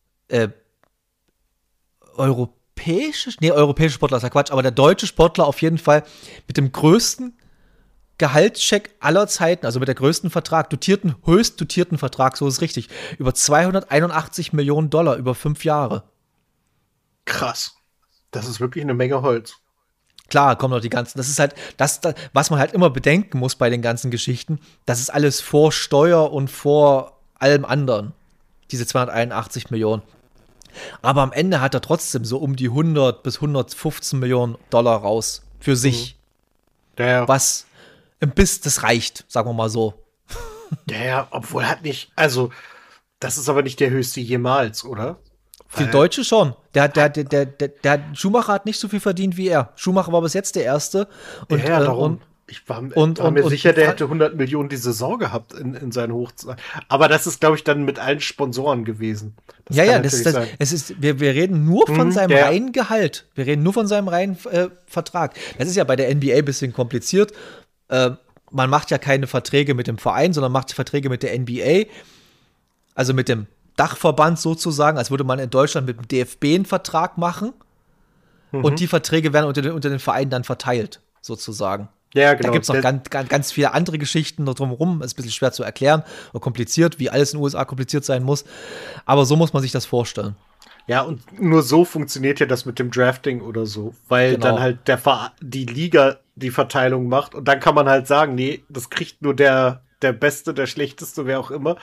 europäische Sportler ist ja Quatsch, aber der deutsche Sportler auf jeden Fall mit dem größten Gehaltscheck aller Zeiten, also mit der größten Vertrag, höchst dotierten Vertrag, so ist es richtig, über $281 Millionen über 5 Jahre. Krass. Das ist wirklich eine Menge Holz. Klar, kommen noch die ganzen, das ist halt, was man halt immer bedenken muss bei den ganzen Geschichten, das ist alles vor Steuer und vor allem anderen, diese 281 Millionen. Aber am Ende hat er trotzdem so um die 100 bis 115 Millionen Dollar raus für sich. Ja. Was das reicht, sagen wir mal so. Ja, obwohl also, das ist aber nicht der höchste jemals, oder? Für Deutsche schon. Der Schumacher hat nicht so viel verdient wie er. Schumacher war bis jetzt der Erste. Und, darum. Ich war mir sicher, der hätte 100 Millionen die Saison gehabt in seinen Hochzeiten. Aber das ist, glaube ich, dann mit allen Sponsoren gewesen. Das wir reden nur von seinem reinen Gehalt. Wir reden nur von seinem reinen Vertrag. Das ist ja bei der NBA ein bisschen kompliziert. Man macht ja keine Verträge mit dem Verein, sondern macht Verträge mit der NBA. Also mit dem Dachverband sozusagen, als würde man in Deutschland mit dem DFB einen Vertrag machen. Und die Verträge werden unter den Vereinen dann verteilt, sozusagen. Ja, genau. Da gibt es noch ganz viele andere Geschichten drumherum. Ist ein bisschen schwer zu erklären und kompliziert, wie alles in den USA kompliziert sein muss. Aber so muss man sich das vorstellen. Ja, und nur so funktioniert ja das mit dem Drafting oder so. Weil dann halt die Liga die Verteilung macht. Und dann kann man halt sagen, nee, das kriegt nur der Beste, der Schlechteste, wer auch immer.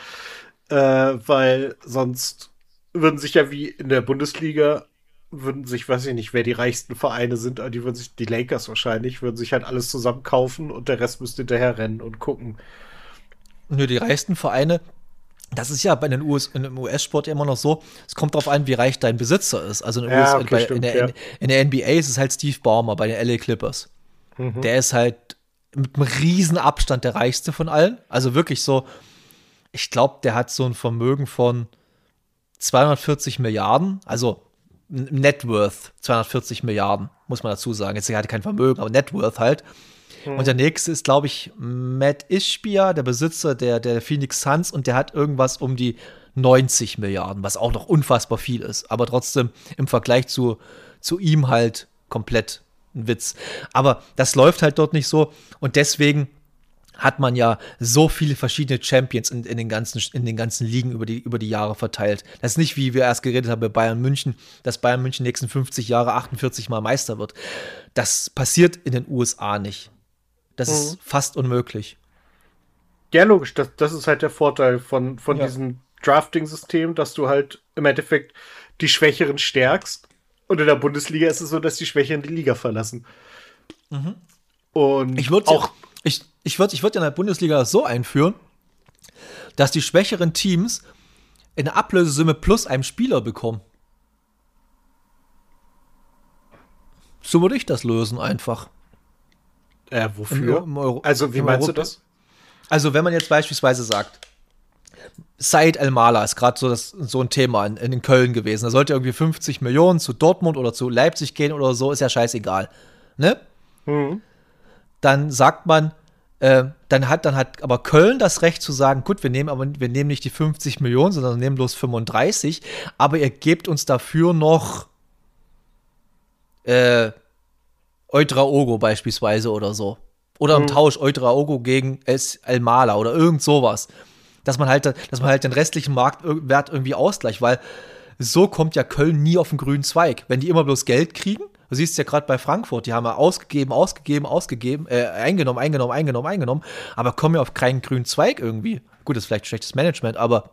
Weil sonst würden sich ja wie in der Bundesliga weiß ich nicht, wer die reichsten Vereine sind, aber die Lakers wahrscheinlich, würden sich halt alles zusammen kaufen und der Rest müsste hinterher rennen und gucken. Nur die reichsten Vereine, das ist ja in dem US-Sport immer noch so, es kommt darauf an, wie reich dein Besitzer ist. Also in der NBA ist es halt Steve Ballmer bei den LA Clippers. Der ist halt mit einem riesen Abstand der reichste von allen. Also wirklich so, ich glaube, der hat so ein Vermögen von 240 Milliarden, also Net Worth, 240 Milliarden, muss man dazu sagen. Jetzt, er hatte kein Vermögen, aber Net Worth halt. Und der nächste ist, glaube ich, Matt Ishbia, der Besitzer der Phoenix Suns, und der hat irgendwas um die 90 Milliarden, was auch noch unfassbar viel ist. Aber trotzdem im Vergleich zu ihm halt komplett ein Witz. Aber das läuft halt dort nicht so. Und deswegen hat man ja so viele verschiedene Champions in den ganzen Ligen über die Jahre verteilt. Das ist nicht, wie wir erst geredet haben bei Bayern München, dass Bayern München die nächsten 50 Jahre 48 Mal Meister wird. Das passiert in den USA nicht. Das ist fast unmöglich. Ja, logisch. Das ist halt der Vorteil von diesem Drafting-System, dass du halt im Endeffekt die Schwächeren stärkst. Und in der Bundesliga ist es so, dass die Schwächeren die Liga verlassen. Und ich würde in der Bundesliga das so einführen, dass die schwächeren Teams eine Ablösesumme plus einem Spieler bekommen. So würde ich das lösen einfach. Wofür? Also, wie meinst du das? Also, wenn man jetzt beispielsweise sagt, Said El-Mala ist gerade so ein Thema in Köln gewesen. Da sollte irgendwie 50 Millionen zu Dortmund oder zu Leipzig gehen oder so, ist ja scheißegal. Ne? Dann sagt man, dann hat aber Köln das Recht zu sagen, gut, wir nehmen nicht die 50 Millionen, sondern nehmen bloß 35, aber ihr gebt uns dafür noch Ouedraogo beispielsweise oder so. Oder im Tausch Ouedraogo gegen El-Mala oder irgend sowas. Dass man halt den restlichen Marktwert irgendwie ausgleicht, weil so kommt ja Köln nie auf den grünen Zweig. Wenn die immer bloß Geld kriegen, du siehst ja gerade bei Frankfurt, die haben ja eingenommen, aber kommen ja auf keinen grünen Zweig irgendwie. Gut, das ist vielleicht schlechtes Management, aber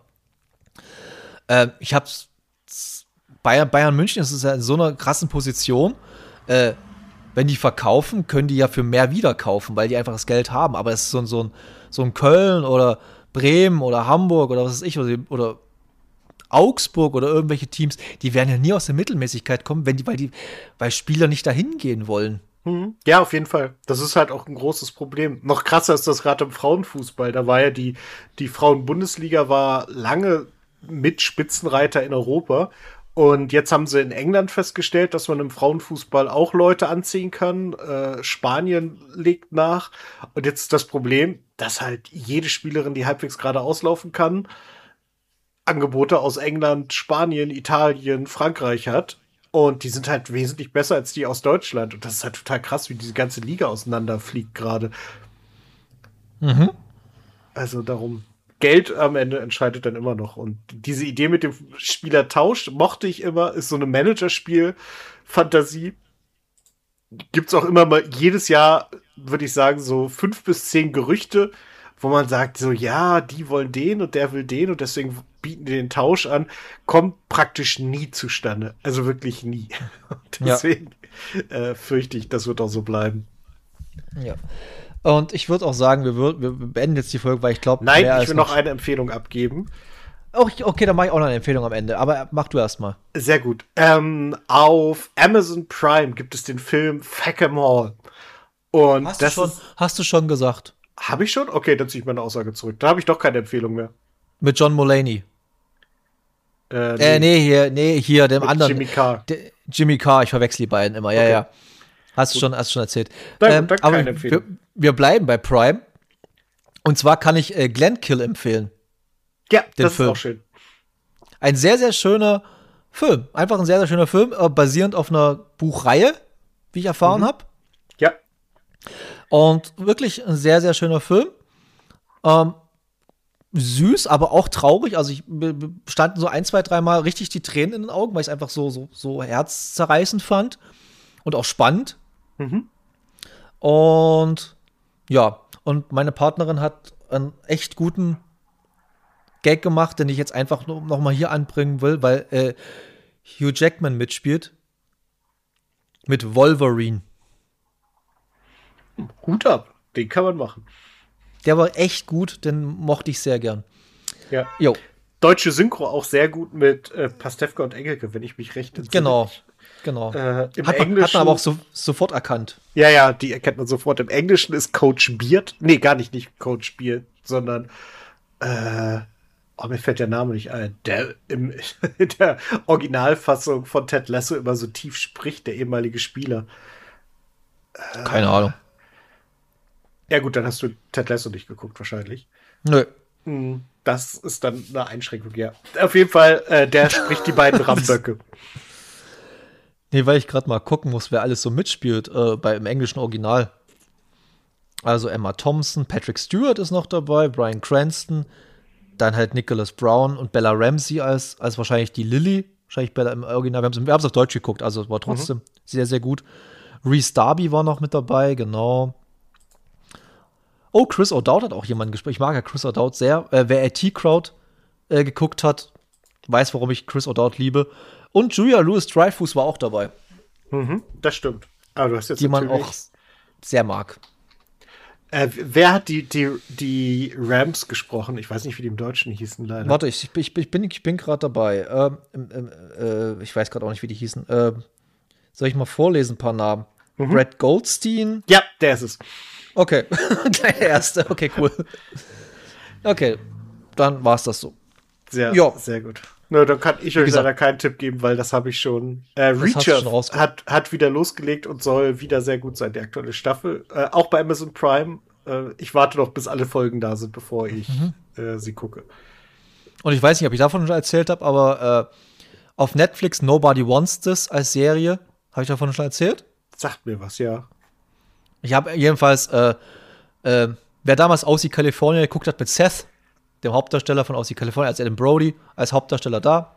Bayern München ist ja in so einer krassen Position, wenn die verkaufen, können die ja für mehr wieder kaufen, weil die einfach das Geld haben. Aber es ist so ein Köln oder Bremen oder Hamburg oder was weiß ich, oder Augsburg oder irgendwelche Teams, die werden ja nie aus der Mittelmäßigkeit kommen, weil Spieler nicht dahin gehen wollen. Ja, auf jeden Fall. Das ist halt auch ein großes Problem. Noch krasser ist das gerade im Frauenfußball. Da war ja die Frauen-Bundesliga war lange mit Spitzenreiter in Europa. Und jetzt haben sie in England festgestellt, dass man im Frauenfußball auch Leute anziehen kann. Spanien legt nach. Und jetzt ist das Problem, dass halt jede Spielerin, die halbwegs gerade auslaufen kann, Angebote aus England, Spanien, Italien, Frankreich hat. Und die sind halt wesentlich besser als die aus Deutschland. Und das ist halt total krass, wie diese ganze Liga auseinanderfliegt gerade. Also darum. Geld am Ende entscheidet dann immer noch. Und diese Idee mit dem Spielertausch mochte ich immer, ist so eine Managerspiel-Fantasie. Gibt's auch immer mal jedes Jahr, würde ich sagen, so 5 bis 10 Gerüchte, wo man sagt, so, ja, die wollen den und der will den und deswegen bieten die den Tausch an, kommt praktisch nie zustande. Also wirklich nie. Deswegen fürchte ich, das wird auch so bleiben. Ja. Und ich würde auch sagen, wir beenden jetzt die Folge, weil ich glaube, nein, ich will noch eine Empfehlung abgeben. Okay, dann mache ich auch noch eine Empfehlung am Ende, aber mach du erst mal. Sehr gut. Auf Amazon Prime gibt es den Film Fuck 'em All. Und hast du schon gesagt? Habe ich schon? Okay, dann ziehe ich meine Aussage zurück. Da habe ich doch keine Empfehlung mehr. Mit John Mulaney. Hier, dem anderen. Jimmy Carr. Jimmy Carr, ich verwechsel die beiden immer. Ja, okay. Ja. Hast du schon erzählt. Dann keine Empfehlung. Wir bleiben bei Prime. Und zwar kann ich Glenkill empfehlen. Ja, das Film. Ist auch schön. Ein sehr, sehr schöner Film. Einfach ein sehr, sehr schöner Film, basierend auf einer Buchreihe, wie ich erfahren habe. Ja. Und wirklich ein sehr, sehr schöner Film. Süß, aber auch traurig. Also ich standen so 1, 2, 3 Mal richtig die Tränen in den Augen, weil ich es einfach so herzzerreißend fand. Und auch spannend. Und ja, und meine Partnerin hat einen echt guten Gag gemacht, den ich jetzt einfach noch mal hier anbringen will, weil Hugh Jackman mitspielt. Mit Wolverine. Hut ab, den kann man machen. Der war echt gut, den mochte ich sehr gern. Ja. Jo. Deutsche Synchro auch sehr gut mit Pastewka und Engelke, wenn ich mich recht entsinne. Genau. Im hat man aber auch sofort erkannt. Ja, die erkennt man sofort. Im Englischen ist Coach Beard. Nee, gar nicht Coach Beard, sondern mir fällt der Name nicht ein. Der in der Originalfassung von Ted Lasso immer so tief spricht, der ehemalige Spieler. Keine Ahnung. Ja gut, dann hast du Ted Lasso nicht geguckt wahrscheinlich. Nö. Das ist dann eine Einschränkung, ja. Auf jeden Fall, der spricht die beiden Ramböcke. Nee, weil ich gerade mal gucken muss, wer alles so mitspielt im englischen Original. Also Emma Thompson, Patrick Stewart ist noch dabei, Bryan Cranston, dann halt Nicholas Brown und Bella Ramsey als wahrscheinlich die Lily. Wahrscheinlich Bella im Original. Wir haben es auf Deutsch geguckt, also es war trotzdem sehr, sehr gut. Rhys Darby war noch mit dabei, genau. Oh, Chris O'Dowd hat auch jemanden gespielt. Ich mag ja Chris O'Dowd sehr. Wer IT-Crowd geguckt hat, weiß, warum ich Chris O'Dowd liebe. Und Julia Louis-Dreyfus war auch dabei. Das stimmt. Aber du hast jetzt die man auch sehr mag. Wer hat die Rams gesprochen? Ich weiß nicht, wie die im Deutschen hießen, leider. Warte, ich bin gerade dabei. Ich weiß gerade auch nicht, wie die hießen. Soll ich mal vorlesen, ein paar Namen? Brad Goldstein. Ja, der ist es. Okay, der erste. Okay, cool. Okay, dann war's das so. Sehr gut. No, dann kann ich euch leider keinen Tipp geben, weil das habe ich schon. Reacher hat wieder losgelegt und soll wieder sehr gut sein, die aktuelle Staffel. Auch bei Amazon Prime. Ich warte noch, bis alle Folgen da sind, bevor ich sie gucke. Und ich weiß nicht, ob ich davon schon erzählt habe, aber auf Netflix Nobody Wants This als Serie. Habe ich davon schon erzählt? Sagt mir was, ja. Ich habe jedenfalls, wer damals Aussie California geguckt hat mit Seth, dem Hauptdarsteller von Aussie California, als Adam Brody, als Hauptdarsteller da.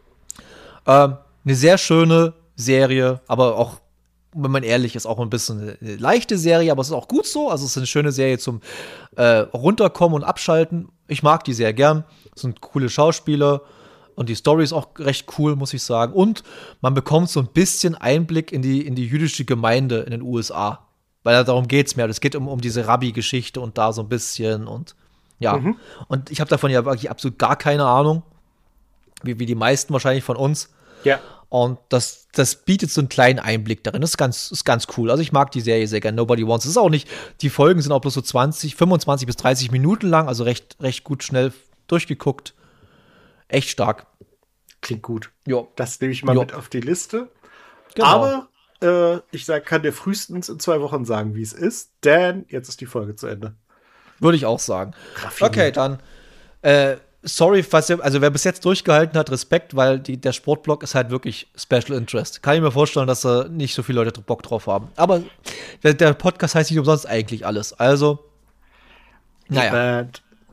Eine sehr schöne Serie, aber auch, wenn man ehrlich ist, auch ein bisschen eine leichte Serie, aber es ist auch gut so. Also es ist eine schöne Serie zum Runterkommen und Abschalten. Ich mag die sehr gern. Es sind coole Schauspieler und die Story ist auch recht cool, muss ich sagen. Und man bekommt so ein bisschen Einblick in die jüdische Gemeinde in den USA. Weil darum geht's mehr. Es geht um diese Rabbi-Geschichte und da so ein bisschen und ja. Und ich habe davon ja wirklich absolut gar keine Ahnung. Wie die meisten wahrscheinlich von uns. Ja. Und das bietet so einen kleinen Einblick darin. Das ist ganz cool. Also ich mag die Serie sehr gerne. Nobody Wants. Es ist auch nicht, die Folgen sind auch bloß so 25 bis 30 Minuten lang, also recht gut schnell durchgeguckt. Echt stark. Klingt gut. Jo. Das nehme ich mal mit auf die Liste. Genau. Aber kann dir frühestens in 2 Wochen sagen, wie es ist, denn jetzt ist die Folge zu Ende. Würde ich auch sagen. Okay, dann sorry, wer bis jetzt durchgehalten hat, Respekt, weil der Sportblog ist halt wirklich Special Interest. Kann ich mir vorstellen, dass da nicht so viele Leute Bock drauf haben. Aber der Podcast heißt nicht umsonst eigentlich alles. Also, naja.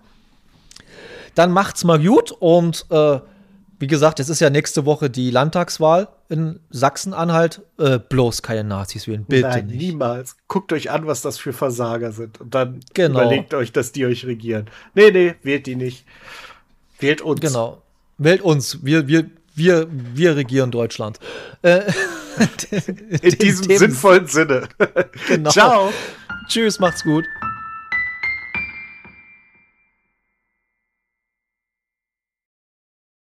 Dann macht's mal gut und wie gesagt, es ist ja nächste Woche die Landtagswahl in Sachsen-Anhalt. Bloß keine Nazis wählen, bitte Nein, nicht. Niemals. Guckt euch an, was das für Versager sind. Und dann Genau. Überlegt euch, dass die euch regieren. Nee, wählt die nicht. Wählt uns. Genau. Wählt uns. Wir regieren Deutschland. In diesem sinnvollen Sinne. Genau. Ciao. Tschüss, macht's gut.